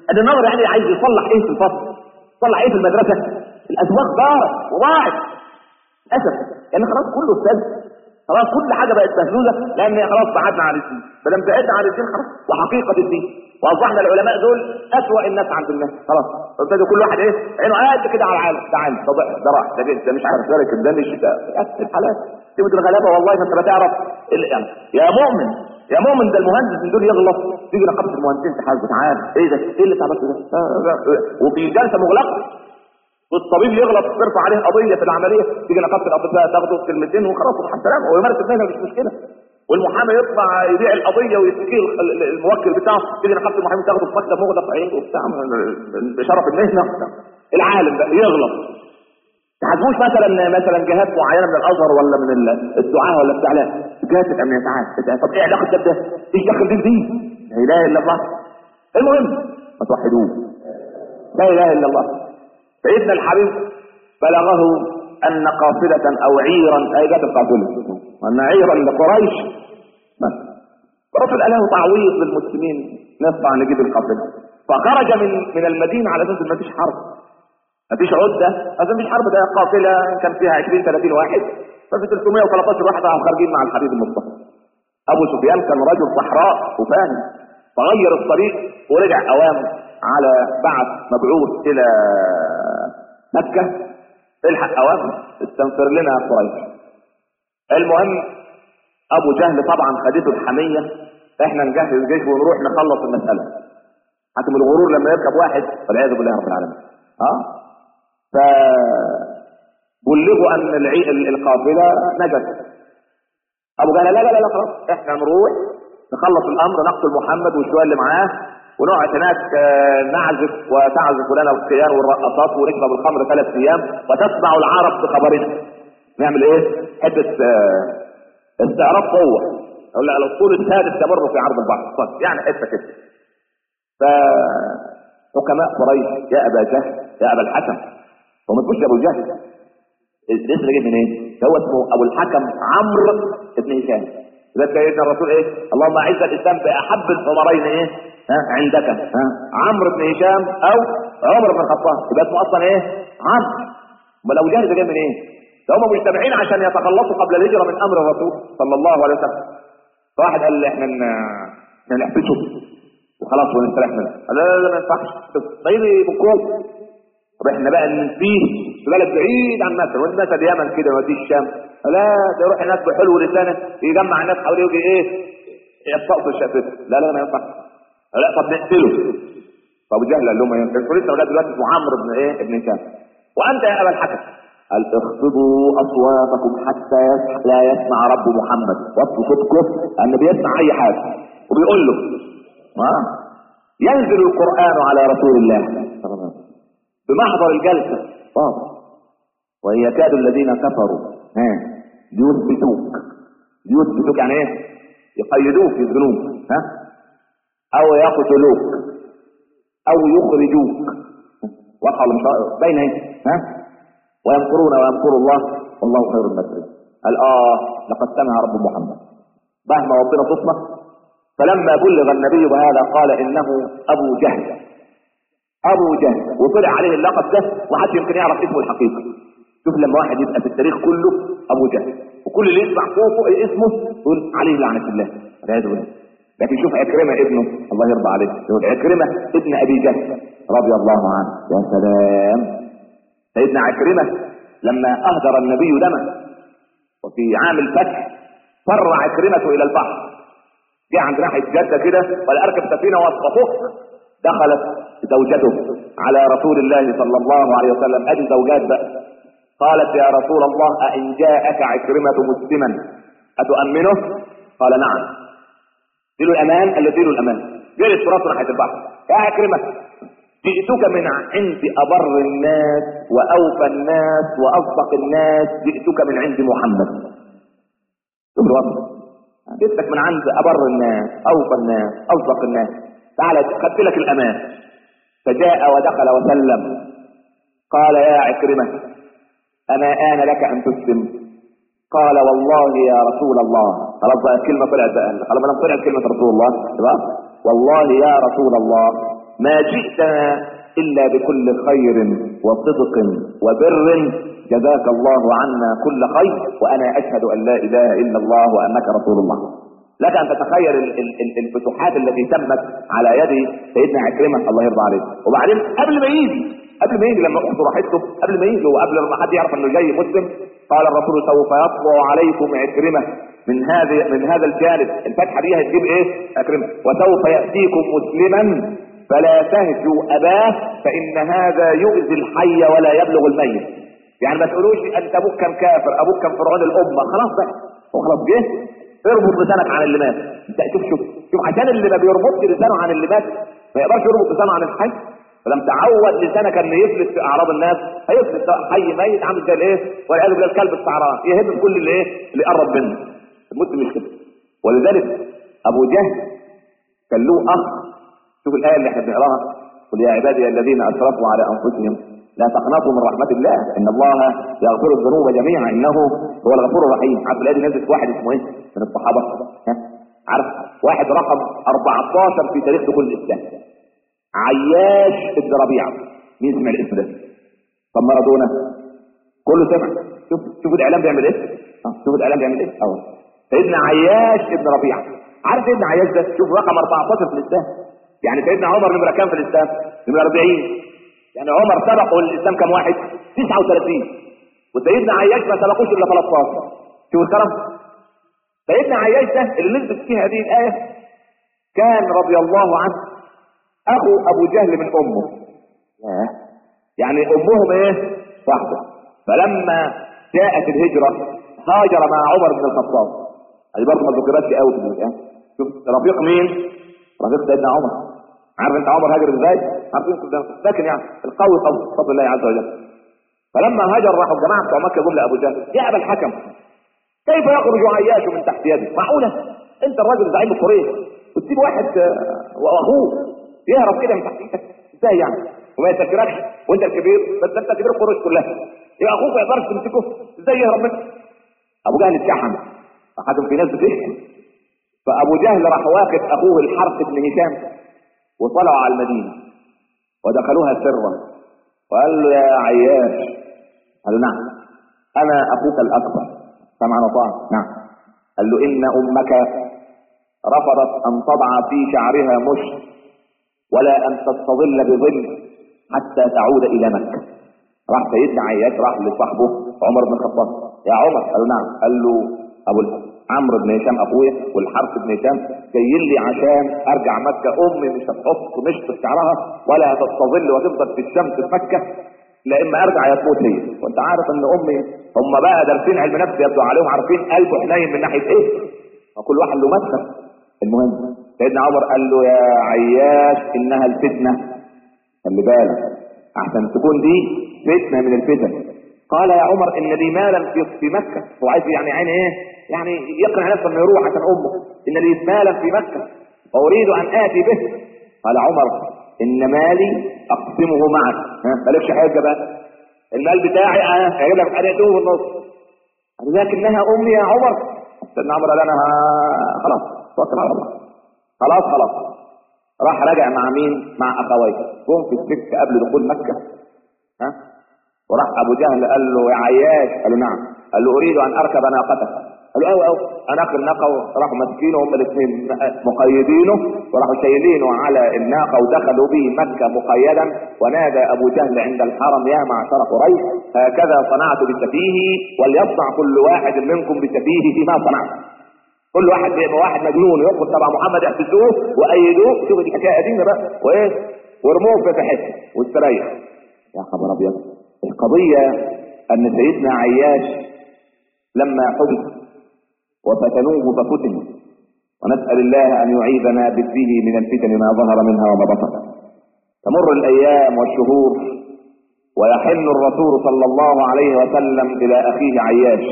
A: ان النظر يعني عايز يصلح ايه في الفصل، يصلح ايه في المدرسه، الازواج ضاعت وضاعت للاسف، يعني خلاص كله استاذ، خلاص كل حاجه بقت مهزوزه، لان خلاص بعدنا عن الدين، فلما بعدنا عن الدين خلاص وحقيقه الدين، واصبحنا العلماء دول اسوأ الناس عند الناس، خلاص ابتدى كل واحد ايه عينه قاعد كده على العالم، ده عين ده ضعف ده راح ده جد ده مش عارف ذلك ده مش ده الحالات تبقى الغلابه والله ما انت بتعرف يعني يا مؤمن يا مؤمن ده المهندس من دول يغلط تيجي نقابه المهندسين تحاسبه تعال ايه ده ايه اللي اتعملته ده وفي جلسه مغلقه والطبيب يغلط ترفع عليه قضيه في العمليه تيجي نقابه الاطباء تاخده كلمتين وخلاص ومع السلامه ويمارس المهنه مش مشكله والمحامي يطلع يبيع القضيه ويشتكي الموكل بتاعه تيجي نقابه المحامين تاخده في مكتب مغلق عين وبتاع بشرف المهنه العالم بقى يغلط تحاسبوش مثلا مثلا جهات معينه من الازهر ولا من الدعاه ولا بتاع لا جهات الامنيه تعال طب ايه علاقه ده بده؟ ايش دخل دي دي؟ لا اله الا الله. المهم ما توحدوه لا اله الا الله. سيدنا الحبيب بلغه ان قافله او عيرا اي جت القافله وان عيرا لقريش الرسول قال له تعويض للمسلمين نطلع نجيب القافله فخرج من من المدينه على اساس ما فيش حرب مفيش عدة اصلا مفيش حرب ده قافلة كان فيها عشرين ثلاثين واحد ففي ثلاثمائة وثلاثة عشر واحد راحوا خارجين مع الحبيب المصطفى. ابو سفيان كان رجل صحراء وفاهم فغير الطريق ورجع اوام على بعث مبعوث الى مكة الحق اوام استنفر لنا قريش. المهم ابو جهل طبعا خدته الحمية احنا نجهز الجيش ونروح نخلص المسألة حتى من الغرور لما يركب واحد والعياذ بالله رب العالمين اه فبلغوا ان القافله نجت. ابو جهل لا لا لا خلاص احنا نروح نخلص الامر نقتل محمد والشويه اللي معاه ونقعد هناك نعزف وتعزف لنا القيان والرقصات ونشرب الخمر ثلاث ايام وتسمع العرب بخبرنا. نعمل ايه؟ حته استعراض قوه ولا الاسطول السادس تمر في عرض البحر يعني حته كده. فحكماء قريش يا ابا جهل يا ابا الحكم هو ما تقولش ابو جهل الاسم ده جه منين؟ هو اسمه ابو الحكم عمرو بن هشام. اذا سيدنا الرسول ايه؟ اللهم اعز الاسلام باحب العمرين ايه؟ ها عندك ها عمرو بن هشام او عمر بن الخطاب يبقى اسمه اصلا ايه؟ عمرو. امال ابو جهل ده جه منين؟ ده هم مجتمعين عشان يتخلصوا قبل الهجره من امر الرسول صلى الله عليه وسلم. واحد قال احنا نحبسه وخلاص ونستريح منه. لا لا لا ما ينفعش طيب بكون طب احنا بقى ننفيه في بلد بعيد عن مصر والناس اليمن كده ودي الشام لا ده يروح هناك بحلو لسانه يجمع الناس حواليه ويجي ايه يستقص الشافته لا لا ما ينفعش لا طب نقتله. فابو جهل قال لهم انتوا لسه ولاد دلوقتي اسمه عمرو بن ايه ابن هشام وانت يا ابا الحكم قال اخفضوا اصواتكم حتى لا يسمع رب محمد وطوا صوتكم ان بيسمع اي حاجه وبيقول له ها ينزل القران على رسول الله صلى الله عليه وسلم بمحضر الجلسة واضح وإن يكاد الذين كفروا ها ليثبتوك ليثبتوك يعني ايه؟ يقيدوك يسجنوك ها او يقتلوك او يخرجوك واضحة ولا مش باين ايه؟ ها ويمكرون ويمكر الله والله خير المكرين. قال اه لقد سمع رب محمد مهما ربنا تصنع. فلما بلغ النبي بهذا قال انه ابو جهل ابو جهل وطلع عليه اللقب ده وحد يمكن يعرف اسمه الحقيقي. شوف لما واحد يبقى في التاريخ كله ابو جهل وكل اللي يسمع صوته اسمه يقول عليه لعنه الله والعياذ بالله. لكن شوف عكرمه ابنه الله يرضى عليه يقول عكرمه ابن ابي جهل رضي الله عنه. يا سلام سيدنا عكرمه لما اهدر النبي دمه وفي عام الفتح فر عكرمه الى البحر جه عند ناحيه جده كده ولا اركب سفينه واسقطوك دخلت زوجته على رسول الله صلى الله عليه وسلم ادي زوجات بقى قالت يا رسول الله أئن جاءك عكرمة مسلما أتؤمنه؟ قال نعم. اديله الامان الذي اديله الامان جلس في راسه ناحيه البحر. يا عكرمه جئتك من عند ابر الناس واوفى الناس واصدق الناس جئتك من عند محمد. شوف الوصف جئتك من عند ابر الناس اوفى الناس اصدق الناس تعالى خدت لك الامان. فجاء ودخل وسلم قال يا عكرمه اما آن لك ان تسلم؟ قال والله يا رسول الله. خلاص بقى الكلمه طلعت بقى خلاص ما طلعت كلمه رسول الله بقى. والله يا رسول الله ما جئتنا إلا بكل خير وصدق وبر، جزاك الله عنا كل خير، وأنا أشهد أن لا إله إلا الله وأنك رسول الله. لك أن تتخيل الفتوحات التي تمت على يد سيدنا عكرمة الله يرضى عليه. وبعدين قبل ما يجي قبل ما يجي لما أخته راحت له، قبل ما يجي وقبل ما حد يعرف أنه جاي مسلم، قال الرسول سوف يطلع عليكم عكرمة من هذا من هذا الجانب. الفتحة دي هتجيب إيه؟ عكرمة. وسوف يأتيكم مسلما فلا تهجوا أباه فإن هذا يؤذي الحي ولا يبلغ الميت. يعني ما تقولوش أنت أبوك كان كافر، أبوك كان فرعون الأمة، خلاص بقى هو خلاص جه اربط لسانك عن اللي مات. انت شوف شوف شوف عشان اللي ما بيربطش لسانه عن اللي مات ما يقدرش يربط لسانه عن الحي. فلما تعود لسانك ان يفلت في اعراض الناس هيفلت، سواء حي ميت عامل زي الايه والعياذ بالله الكلب السعران يهب كل اللي ايه اللي قرب منه. المسلم مش كده. ولذلك ابو جهل كان له اخ. شوف الايه اللي احنا بنقراها: قل يا عبادي الذين اسرفوا على انفسهم لا تقنطوا من رحمه الله ان الله يغفر الذنوب جميعا انه هو الغفور الرحيم. عارف الايه دي نزلت واحد اسمه ايه من الصحابه؟ ها؟ عارف واحد رقم أربعتاشر في تاريخ دخول الاسلام، عياش ابن ربيعه. مين سمع الاسم ده؟ طب مارادونا كله سمع. شوف شوف الاعلام بيعمل ايه. شوف الاعلام بيعمل ايه. اهو سيدنا عياش ابن ربيعه. عارف سيدنا عياش ده؟ شوف رقم أربعتاشر في الاسلام. يعني سيدنا عمر نمره كام في الاسلام؟ نمره أربعين. يعني عمر سبقه الاسلام كم واحد؟ تسعة وثلاثين. وسيدنا عياش ما سبقوش الا ثلاثة عشر. شوف الكرم. سيدنا عياش ده اللي نزلت فيه هذه الايه كان رضي الله عنه اخو ابو جهل من امه. يعني امهم ايه؟ واحده. فلما جاءت الهجره هاجر مع عمر بن الخطاب. هذه برضه ما ذكرتش قوي في الايه. شوف رفيق مين؟ رفيق سيدنا عمر. عارف انت عمر هاجر ازاي؟ عارفين لكن يعني القوي قوي بفضل الله عز وجل. فلما هاجر راحوا الجماعه بتوع مكه جم لابو جهل: يا ابا الحكم كيف يخرج عياش من تحت يدك؟ معقوله انت الراجل زعيم قريش وتسيب واحد واخوه يهرب كده من تحت ايدك؟ ازاي يعني؟ وما يتفكركش وانت الكبير، بس انت كبير قريش كلها، يا اخوك ما يقدرش تمسكه، ازاي يهرب منك؟ ابو جهل اتشحن. فحكم في ناس بتشحن. فابو جهل راح واخد اخوه الحارث بن هشام وطلعوا على المدينه ودخلوها سرا وقال له: يا عياش. قال له: نعم انا اخوك الاكبر. سمعنا وطاعنا. نعم. قال له: ان امك رفضت ان تضع في شعرها مشط ولا ان تستظل بظل حتى تعود الى مكه. راح سيدنا عياش راح لصاحبه عمر بن الخطاب: يا عمر. قال له: نعم. قال له: ابو عمرو بن هشام اخويا والحارث بن هشام جايين لي عشان ارجع مكه، امي مش هتحط مشط في شعرها ولا هتستظل وتفضل في الشمس في مكه، لا اما ارجع يا تموت هي. وانت عارف ان امي هم بقى دارسين علم نفس يبدو عليهم، عارفين قلبه حنين من ناحيه ايه، وكل واحد له مدخل. المهم سيدنا عمر قال له: يا عياش انها الفتنه، خلي بالك احسن تكون دي فتنه من الفتن. قال: يا عمر ان لي مالا في في مكه. هو عايز يعني عين ايه؟ يعني يقنع نفسه انه يروح عشان امه. ان لي مالا في مكه واريد ان اتي به. قال عمر: ان مالي اقسمه معك. ها مالكش حاجه بقى، المال بتاعي انا هجيب لك اديته في النص. لكنها امي يا عمر. سيدنا عمر قال: انا خلاص توكل على الله. خلاص خلاص. راح رجع مع مين؟ مع اخويه. جم في السكه قبل دخول مكه. ها وراح ابو جهل قال له: يا عياش. قال له: نعم. قال له: اريد ان اركب ناقتك. قال له: اوي اوي. انا اخذ الناقه. وراحوا ماسكينه هم الاثنين مقيدينه وراحوا شايلينه على الناقه ودخلوا به مكه مقيدا. ونادى ابو جهل عند الحرم: يا معشر قريش هكذا صنعت بسفيهي وليصنع كل واحد منكم بسفيهه ما صنعت. كل واحد بيبقى واحد مجنون ياخد تبع محمد يحبسوه وايدوه. شوف دي حكايه قديمه بقى وايه وارموه في حته واستريح. يا خبر ابيض. القضيه ان سيدنا عياش لما حدث وفتنوه ففتن، ونسأل الله أن يعيذنا به من الفتن ما ظهر منها وما بطن. تمر الأيام والشهور ويحن الرسول صلى الله عليه وسلم إلى أخيه عياش.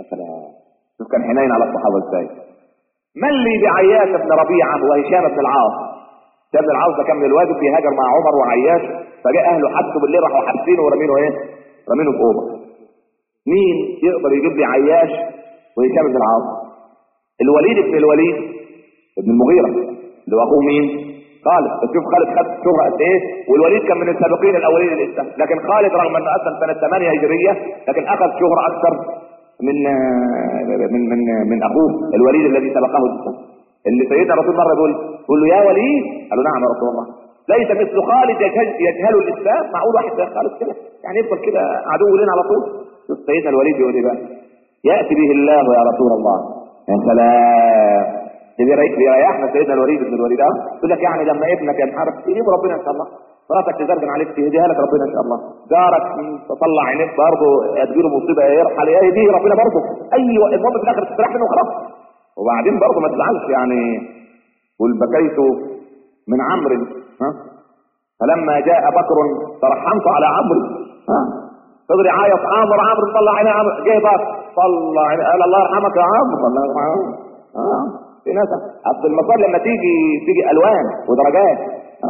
A: شوف كان حنين على الصحابة ازاي. من لي بعياش بن ربيعة وهشام بن العاص. هشام بن العاص ده كان من الواجب بيهاجر مع عمر وعياش، فجاء أهله حبسوا بالليل راحوا حابسينه ورمينه ايه؟ رمينه في أوضة. مين يقدر يجيب لي عياش وهشام بن العاص؟ الوليد بن الوليد ابن المغيرة اللي هو اخوه مين؟ خالد. شوف خالد خد شهرة قد ايه، والوليد كان من السابقين الاولين للاسلام، لكن خالد رغم انه اسلم سنة ثمانية هجرية لكن اخذ شهرة اكثر من من من من اخوه الوليد الذي سبقه الاسلام. اللي سيدنا رسول الله يقول يقول له يا وليد، قال له نعم يا رسول الله، ليس مثل خالد يجهل, يجهل الاسلام. معقول واحد زي خالد كده يعني يفضل كده عدو لنا على طول؟ شوف سيدنا الوليد يقول ايه بقى، ياتي به الله يا رسول الله. يا سلام، بيريحنا سيدنا الوليد بن الوليد. اه يقول لك يعني لما ابنك ينحرف تجيب ربنا ان شاء الله، مراتك تزرجن عليك تهديها لك ربنا ان شاء الله، جارك تطلع عينيك برضه تجيله مصيبه يرحل يهديه ربنا برضه. ايوه المهم في الاخر تستريح منه وخلاص. وبعدين برضه ما تزعلش يعني. قل بكيت من عمرو ها فلما جاء بكر ترحمت على عمرو. ها فضل يعيط عمرو عمرو طلع عينيه عمرو، جه بكر طلع عينيه قال الله يرحمك يا عمرو. الله يرحمك. اه في ناس اصل المصائب لما تيجي تيجي الوان ودرجات.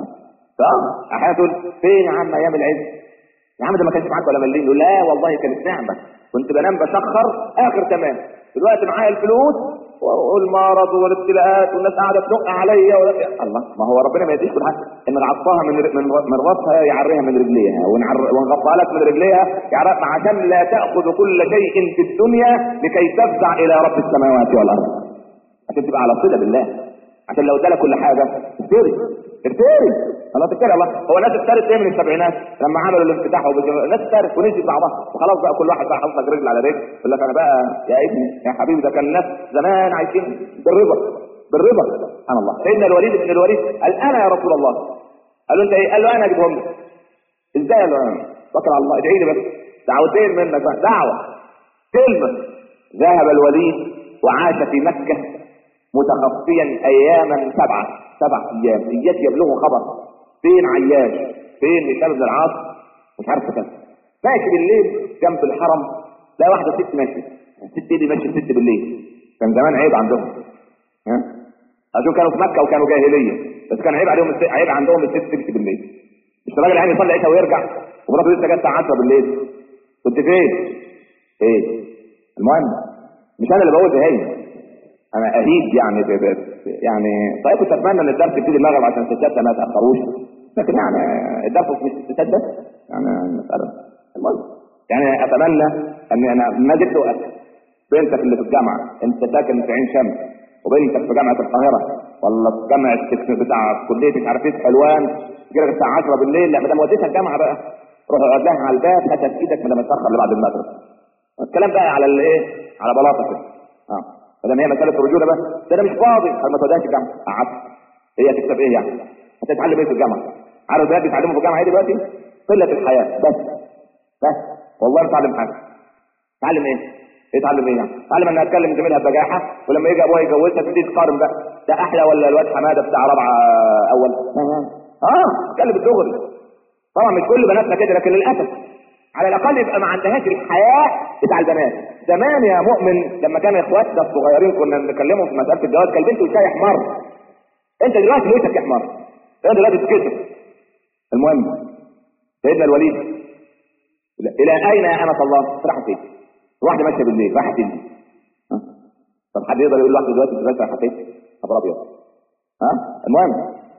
A: اه احيانا تقول فين يا عم ايام العز؟ يا عم ده ما كانش معاك ولا مليم. يقول لا والله كانت نعمه، كنت بنام بشخر اخر تمام، دلوقتي معايا الفلوس والمرض والابتلاءات والناس قاعده تنق عليا ولا... الله، ما هو ربنا ما يديش كل حاجه. ان نعطاها من من من راسها يعريها من رجليها، ونغطى لك من رجليها يعرفها، عشان لا تاخذ كل شيء في الدنيا لكي تفزع الى رب السماوات والارض، عشان تبقى على صله بالله. عشان لو ادالك كل حاجه اشتري اشتري الله تذكر. الله هو الناس اشترت ايه من السبعينات لما عملوا الانفتاح وبجمع. الناس اشترت ونسيت بعضها وخلاص بقى كل واحد بقى حاطط رجل على رجل يقول لك انا بقى يا ابني يا حبيبي. ده كان الناس زمان عايشين بالرضا بالرضا. سبحان الله. سيدنا الوليد بن الوليد قال انا يا رسول الله. قال له انت ايه؟ قال له انا اجيبهم لك. ازاي؟ قال له توكل على الله، ادعي لي بس دعوتين منك بقى، دعوه كلمه. ذهب الوليد وعاش في مكه متخفيا اياما سبعه سبع ايام. اياك يبلغه خبر فين عياش، فين هشام بن العاص، مش عارف كده. ماشي بالليل جنب الحرم، لا واحده ست ماشيه، الست دي ماشيه ست بالليل. كان زمان عيب عندهم، ها عشان كانوا في مكه وكانوا جاهليه، بس كان عيب عليهم الست، عيب عندهم الست تمشي بالليل. مش الراجل يعني يصلي عشاء ويرجع ومراته لسه جت الساعه عشرة بالليل. كنت فين؟ ايه المهم مش انا اللي بقول ده، هي انا اهيج يعني بس يعني. طيب كنت اتمنى ان الدرس يبتدي المغرب عشان الستات ما يتاخروش، لكن يعني الدرس مش الستات بس يعني المساله. المهم يعني اتمنى ان انا ما زلت اؤكد بنتك اللي في الجامعه، انت ساكن في عين شمس وبنتك في جامعه القاهره ولا في جامعه بتاع كليه مش عارف ايه حلوان كده الساعه عشرة بالليل، لا ما دام وديتها الجامعه بقى روح اقعد لها على الباب هاتها في ايدك ما دام اتاخر لبعد المغرب. الكلام بقى على الايه؟ على بلاطه كده. اه فده هي مساله الرجوله بس. ده انا مش فاضي ما توديهاش الجامعه. قعدت هي تكتب ايه يعني؟ هتتعلم ايه في الجامعه؟ عارف البنات بيتعلموا في الجامعه ايه دلوقتي؟ قله الحياه بس بس والله ما اتعلم حاجه. اتعلم ايه؟ اتعلم ايه يعني؟ اتعلم انها تكلم زميلها ببجاحه، ولما يجي ابوها يجوزها تبتدي تقارن بقى ده احلى ولا الواد حماده بتاع رابعه اول. اه اتكلم بالدغري. طبعا مش كل بناتنا كده لكن للاسف على الاقل يبقى ما عندهاش الحياه بتاع البنات. زمان يا مؤمن لما كان اخواتنا الصغيرين كنا نكلمهم في مساله الجواز كان بنته وشاي احمر. انت دلوقتي ليتك يا حمار، انت دلوقتي تتكسر. المهم سيدنا الوليد الى اين يا امه الله؟ راحت فين؟ واحده ماشيه بالليل راحت فين؟ طب حد يقدر يقول لواحده دلوقتي دلوقتي راحت فين؟ طب ابيض. ها المهم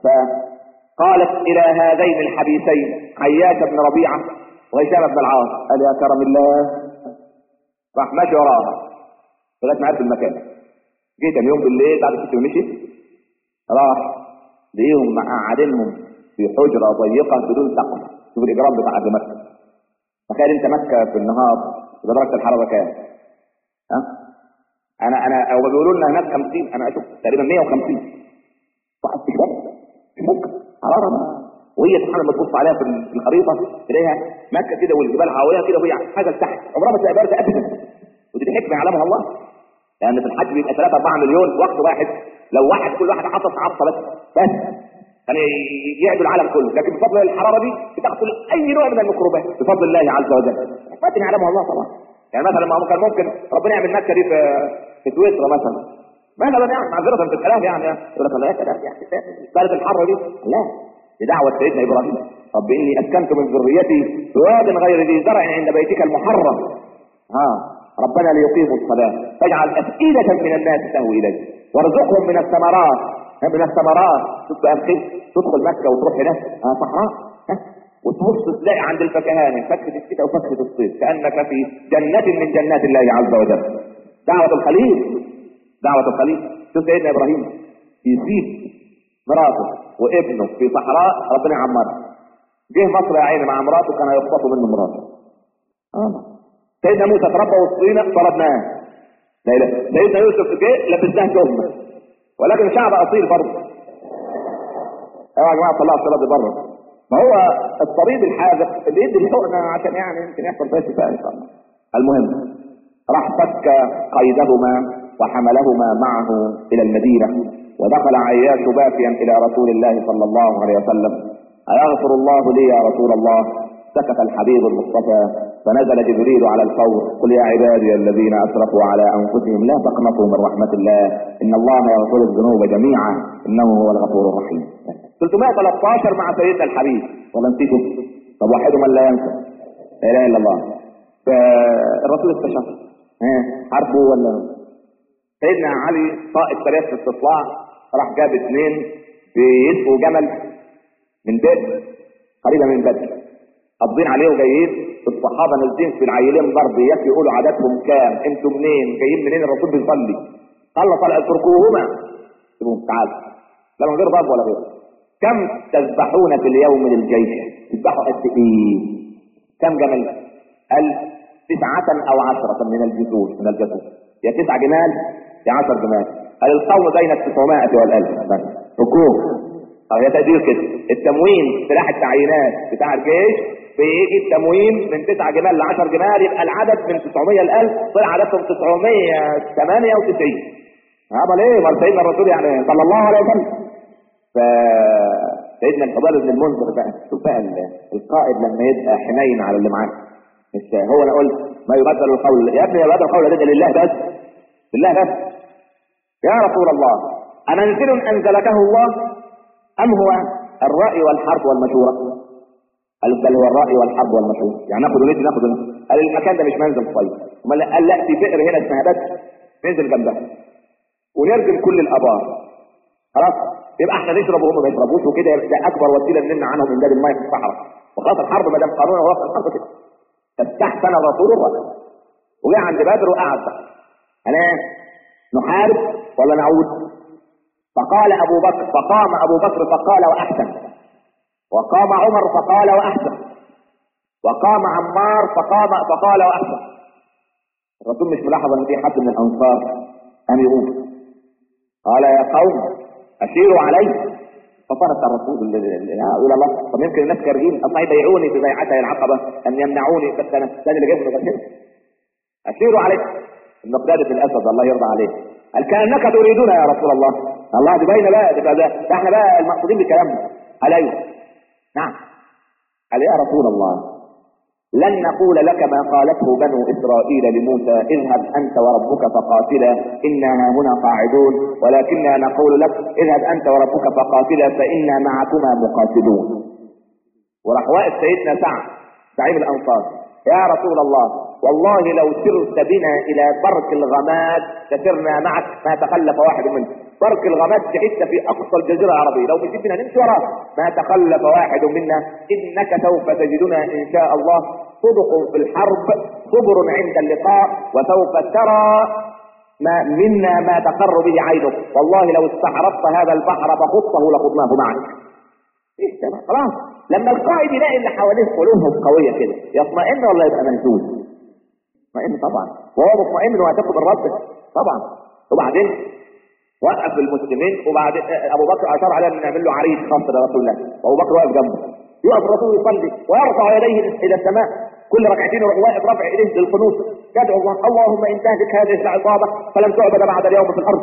A: فقالت الى هذين الحبيسين عياش بن ربيعه وهشام بن العاص، قال يا كرم الله. راح ماشي وراها لغايه ما عرف المكان. جيت يوم بالليل بعد ست ومشي راح لقيهم مقعدينهم في حجره ضيقه بدون سقف. شوف الاجرام بتاع اهل مكه. تخيل انت مكه في النهار درجه الحراره كام؟ ها انا انا او بيقولوا لنا هناك خمسين، انا اشوف تقريبا مية وخمسين. وقت كده في مكه حراره ما. وهي سبحان الله تبص عليها في الخريطه تلاقيها مكه كده والجبال حواليها كده وهي حاجه لتحت عمرها ما تبقى بارده ابدا. ودي حكمه يعلمها الله، لان في الحج بيبقى ثلاثة أربعة مليون في وقت واحد. لو واحد كل واحد عطس عطسه بس بس يعني يعدوا العالم كله، لكن بفضل الحراره دي بتقتل اي نوع من الميكروبات بفضل الله عز وجل. حكمه يعلمها الله طبعا. يعني مثلا ما كان ممكن ربنا يعمل مكه دي في في سويسرا مثلا مثلا يعني معذره في الكلام يعني يقول لك الله يا سلام يعني بلد الحر دي لا. بدعوة سيدنا إبراهيم رب إني أسكنت من ذريتي بواد غير ذي زرع عند بيتك المحرم ها ربنا ليقيموا الصلاة فاجعل أفئدة من الناس تهوي إليه وارزقهم من الثمرات من الثمرات. شوف بقى الخير تدخل مكه وتروح هناك آه صحراء ها وتبص تلاقي عند الفكهاني فاكهه الشتاء وفاكهه الصيف كانك في جنه من جنات الله عز وجل. دعوه الخليل دعوه الخليل. شوف سيدنا ابراهيم يسيب مراته وابنه في صحراء ربنا يعمرها. جه مصر يا عيني مع مراته كان يخطفوا منه مراته. اه سيدنا موسى تربى وسطينا طردناه. لا لا سيدنا يوسف جه لبسناه تهمه ولكن شعب اصيل برضه. ايوه يا جماعه طلعوا الصلاه دي بره. ما هو الطبيب الحاذق اللي يدي الحقنه عشان يعني يمكن يحصل فيها شفاء ان شاء الله. المهم راح فك قيدهما وحملهما معه الى المدينه ودخل عياش باكيا الى رسول الله صلى الله عليه وسلم. ايغفر الله لي يا رسول الله؟ سكت الحبيب المصطفى فنزل جبريل على الفور قل يا عبادي الذين اسرفوا على انفسهم لا تقنطوا من رحمه الله ان الله يغفر الذنوب جميعا انه هو الغفور الرحيم. ثلاثمائة وثلاثة عشر مع سيدنا الحبيب ولا نسيته؟ طب واحد من لا ينسى لا اله الا الله. فالرسول استشار حربه ولا سيدنا علي قائد سريع في الاستطلاع راح جاب اثنين بيسقوا جمل من بئر قريبه من بدر قابضين عليه وجايين الصحابه نازلين في العيلين ضرب ياك يقولوا عددهم كام انتوا منين جايين منين الرسول بيصلي قال طلع اتركوهما سيبوهم تعالوا لا من غير ضرب ولا غير. كم تذبحون في اليوم للجيش؟ تذبحوا قد ايه؟ كم جمل؟ قال تسعة او عشرة من الجسور من الجسور يا تسع جمال يا عشر جمال. قال القوم بين التسعمائة والالف بس حكوم او هي تقدير كده. التموين سلاح التعيينات بتاع الجيش بيجي التموين من تسع جمال ل عشر جمال يبقى العدد من تسعمائة ل ألف طلع عددهم تسعمائة وثمانية وتسعين. هذا ليه؟ ما سيدنا الرسول يعني صلى الله عليه وسلم. فسيدنا الفضيل بن المنذر بقى شوف بقى القائد لما يبقى حنين على اللي معاه. مش هو انا قلت ما يبدل القول يا ابني يبدل القول ده لله بس لله بس. يا رسول الله أمنزل أنزلكه الله أم هو الرأي والحرب والمشورة؟ قال بل هو الرأي والحرب والمشورة. يعني ناخد ونيجي ناخد ونيجي. قال المكان ده مش منزل طيب. قال لا في بئر هنا اسمها بدر ننزل جنبها ونرجم كل الآبار خلاص يبقى احنا نشرب وهم ما يشربوش وكده. ده اكبر وسيله نمنع عنهم امداد الماء في الصحراء وخلاص الحرب ما دام قانون هو الحرب كده. فاستحسن الرسول الرأي وجاء عند بدر وقعد بقى انا نحارب ولا نعود؟ فقال ابو بكر فقام ابو بكر فقال واحسن وقام عمر فقال واحسن وقام عمار فقام فقال واحسن. الرسول مش ملاحظ ان في حد من الانصار قام يقول قال يا قوم اشيروا علي فصارت الرسول يقول الله طب يمكن الناس كارهين اصلا يبيعوني في بيعتها العقبه ان يمنعوني فانا الثاني اللي جايبه كده اشيروا علي. المقداد بن الاسد الله يرضى عليه قال كانك تريدنا يا رسول الله. الله دي باينه بقى ده, ده احنا بقى المقصودين بكلامنا. قال ايوه نعم. قال يا رسول الله لن نقول لك ما قالته بنو اسرائيل لموسى اذهب انت وربك فقاتلا انا هنا قاعدون ولكننا نقول لك اذهب انت وربك فقاتلا فانا معكما مقاتلون. وراح واقف سيدنا سعد زعيم الانصار يا رسول الله والله لو سرت بنا الى برك الغماد لسرنا معك ما تخلف واحد منه. برك الغماد تحس في اقصى الجزيره العربيه لو مشيت بنا نمشي وراك ما تخلف واحد منا انك سوف تجدنا ان شاء الله صدق في الحرب صبر عند اللقاء وسوف ترى ما منا ما تقر به عينك والله لو استعرضت هذا البحر فخطه لخضناه معك. ايه تمام خلاص. لما القائد يلاقي اللي حواليه قلوبهم قويه كده يطمئن ولا يبقى منسوس؟ مطمئن طبعا وهو مطمئن انه هتاخد الرد طبعا. وبعدين وقف المسلمين وبعدين ابو بكر اشار عليه ان نعمل له عريس خاص لرسول الله وابو بكر واقف جنبه يقف الرسول يصلي ويرفع يديه الى السماء كل ركعتين يروح واقف رافع يديه للقنوت يدعو الله اللهم ان تهلك هذه العصابه فلم تعبد بعد اليوم في الارض.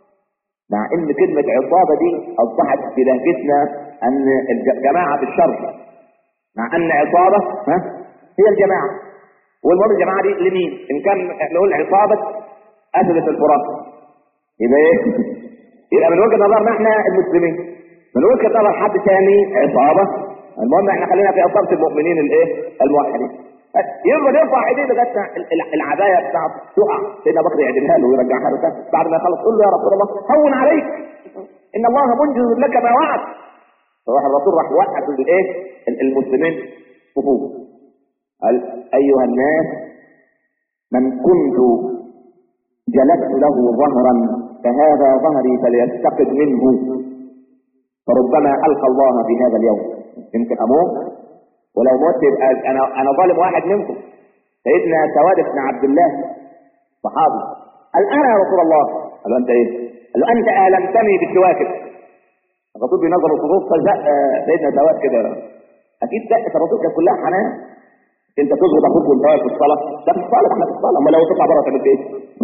A: مع ان كلمه عصابه دي اصبحت في لهجتنا ان الجماعه في الشر مع ان عصابه ها هي الجماعه والمهم الجماعه دي لمين؟ ان كان نقول عصابه اسد الفرات يبقى ايه؟ يبقى من وجهه نظرنا احنا المسلمين. من وجهه نظر حد ثاني عصابه المهم احنا خلينا في عصابه المؤمنين الايه؟ الموحدين. يفضل يرفع ايديه لغايه العبايه بتاعته تقع سيدنا بكر يعدلها له ويرجعها له بعد ما يخلص قول له يا رسول الله هون عليك ان الله منجز لك ما وعد فراح الرسول راح وقف الايه المسلمين صفوف، قال ايها الناس من كنت جلست له ظهرا فهذا ظهري فليستقد منه، فربما القى الله في هذا اليوم. يمكن اموت، ولو مت يبقى انا انا ظالم واحد منكم. سيدنا سواد بن عبد الله صحابي قال انا يا رسول الله. قال له انت ايه؟ قال له انت المتني بالكواكب. الرسول بينظر الصفوف فزق سيدنا سواد كده، اكيد دقه الرسول كانت كلها حنان. انت تظبط اخوك وانت واقف في الصلاه، ده في الصلاه احنا في الصلاه، اما لو تطلع بره تعمل ايه؟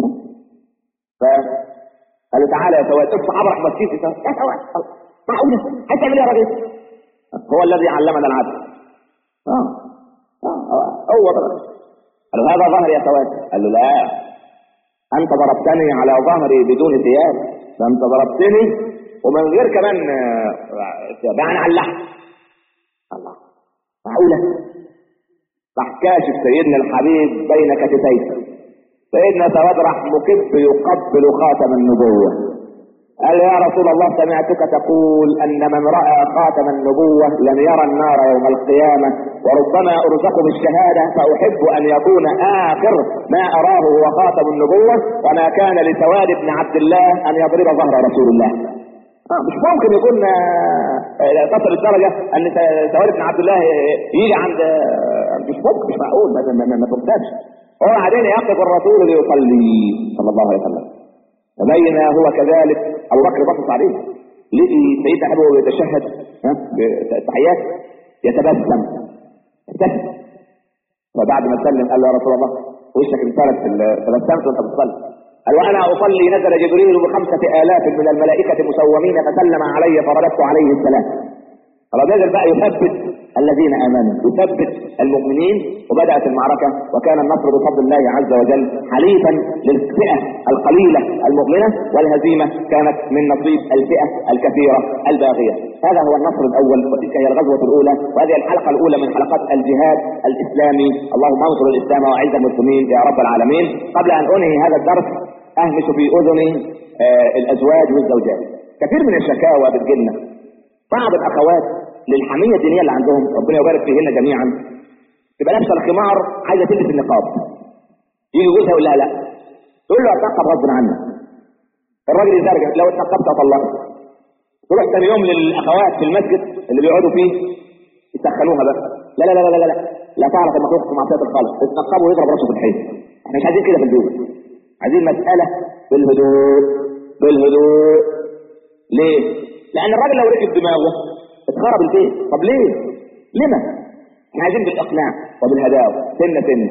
A: فقال له تعالى يا سواد افتح ابرح مسكين يا سواد معقوله هتعمل ايه يا راجل؟ هو الذي علمنا العدل. اه اه هو ده. قال له هذا ظهري يا سواد. قال له لا، انت ضربتني على ظهري بدون ثياب، ده انت ضربتني ومن غير كمان يعني على اللحم. الله معقوله؟ راح كاشف سيدنا الحبيب بين كتفيه، سيدنا سواد راح مكب يقبل خاتم النبوه. قال يا رسول الله سمعتك تقول ان من راى خاتم النبوه لم يرى النار يوم القيامه، وربما ارزق بالشهاده فاحب ان يكون اخر ما اراه هو خاتم النبوه، وما كان لسواد بن عبد الله ان يضرب ظهر رسول الله. آه مش ممكن يكون آه تصل الدرجه ان سواد بن عبد الله يجي عند آه مش ممكن، مش معقول، ما ما ما تقدرش. هو بعدين يقف الرسول ليصلي صلى الله عليه وسلم، فبين هو كذلك. ابو بكر بصص عليه لقي سيدنا ابو يتشهد بالتحيات يتبسم ابتسم، وبعد ما سلم قال له يا رسول الله وشك انفلت تبسمت وانت بتصلي. قال وانا اصلي نزل جبريل بخمسه الاف من الملائكه مسومين فسلم علي فرددت عليه السلام. قال نزل بقى يثبت الذين امنوا، يثبت المؤمنين، وبدات المعركه، وكان النصر بفضل الله عز وجل حليفا للفئه القليله المؤمنه، والهزيمه كانت من نصيب الفئه الكثيره الباغيه. هذا هو النصر الاول، وتلك هي الغزوه الاولى، وهذه الحلقه الاولى من حلقات الجهاد الاسلامي. اللهم انصر الاسلام واعز المسلمين يا رب العالمين. قبل ان انهي هذا الدرس اهمس في اذني آه الازواج والزوجات. كثير من الشكاوى بتجيلنا بعض الاخوات للحميه الدينيه اللي عندهم، ربنا يبارك فيهن جميعا، تبقى لابسه الخمار عايزه تلبس النقاب، يجي جوزها يقول لها لا، تقول له اتنقب غصب عنك. الراجل يزرجع لو اتنقبت اطلقك. تروح ثاني يوم للاخوات في المسجد اللي بيقعدوا فيه يسخنوها بقى، لا لا لا لا لا لا, لا تعرف المخلوق في معصيه الخالق، تتنقبوا ويضرب راسه في الحيط. احنا مش عايزين كده في البيوت، عايزين مساله بالهدوء بالهدوء. ليه؟ لان الراجل لو ركب دماغه اتخرب البيت. طب ليه؟ لما؟ احنا عايزين بالاقناع وبالهداوه سنه سنه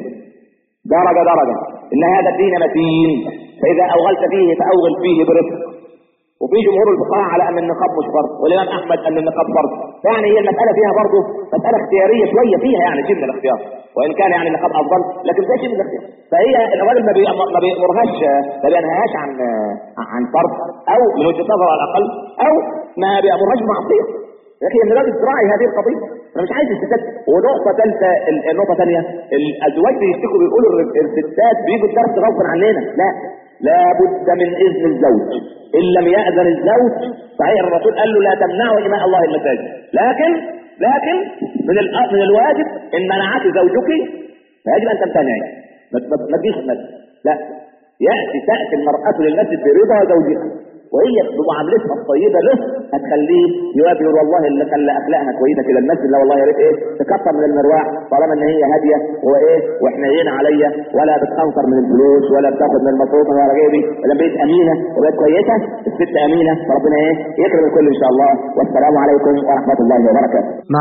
A: درجه درجه. ان هذا الدين متين، فاذا اوغلت فيه فاوغل فيه برفق. وفي جمهور الفقهاء على ان النقاب مش فرض، والامام احمد ان النقاب فرض. يعني هي المساله فيها برضه مساله اختياريه شويه، فيها يعني شيء من الاختيار، وان كان يعني النقاب افضل لكن ده شيء من الاختيار. فهي الراجل ما ما بيامرهاش، ما بينهاش عن عن فرض، او من وجهه نظر على الاقل، او ما بيامرهاش بمعصيه. لكن ان الراجل تراعي هذه القضيه. انا مش عايز الستات. ونقطه ثالثه، النقطه ثانيه، الازواج بيشتكوا بيقولوا الستات بيجوا الدرس غصبا عننا. لا، لابد من اذن الزوج. ان لم ياذن الزوج، صحيح الرسول قال له لا تمنعوا اماء الله المساجد، لكن لكن من من الواجب ان منعت زوجك فيجب ان تمتنعي، ما تجيش المسجد. لا، ياتي تاتي المراه للمسجد برضا زوجها، وهي بمعاملتها الطيبه له هتخليه يواجه والله اللي خلى اخلاقها كويسه كده المسجد. لا والله يا ريت ايه تكتر من المروح طالما ان هي هاديه وايه وحنينه عليا، ولا بتخنصر من الفلوس ولا بتاخد من المصروف ولا جيبي، ولا بقيت امينه وبقت كويسه. الست امينه، فربنا ايه يكرم الكل ان شاء الله. والسلام عليكم ورحمه الله وبركاته.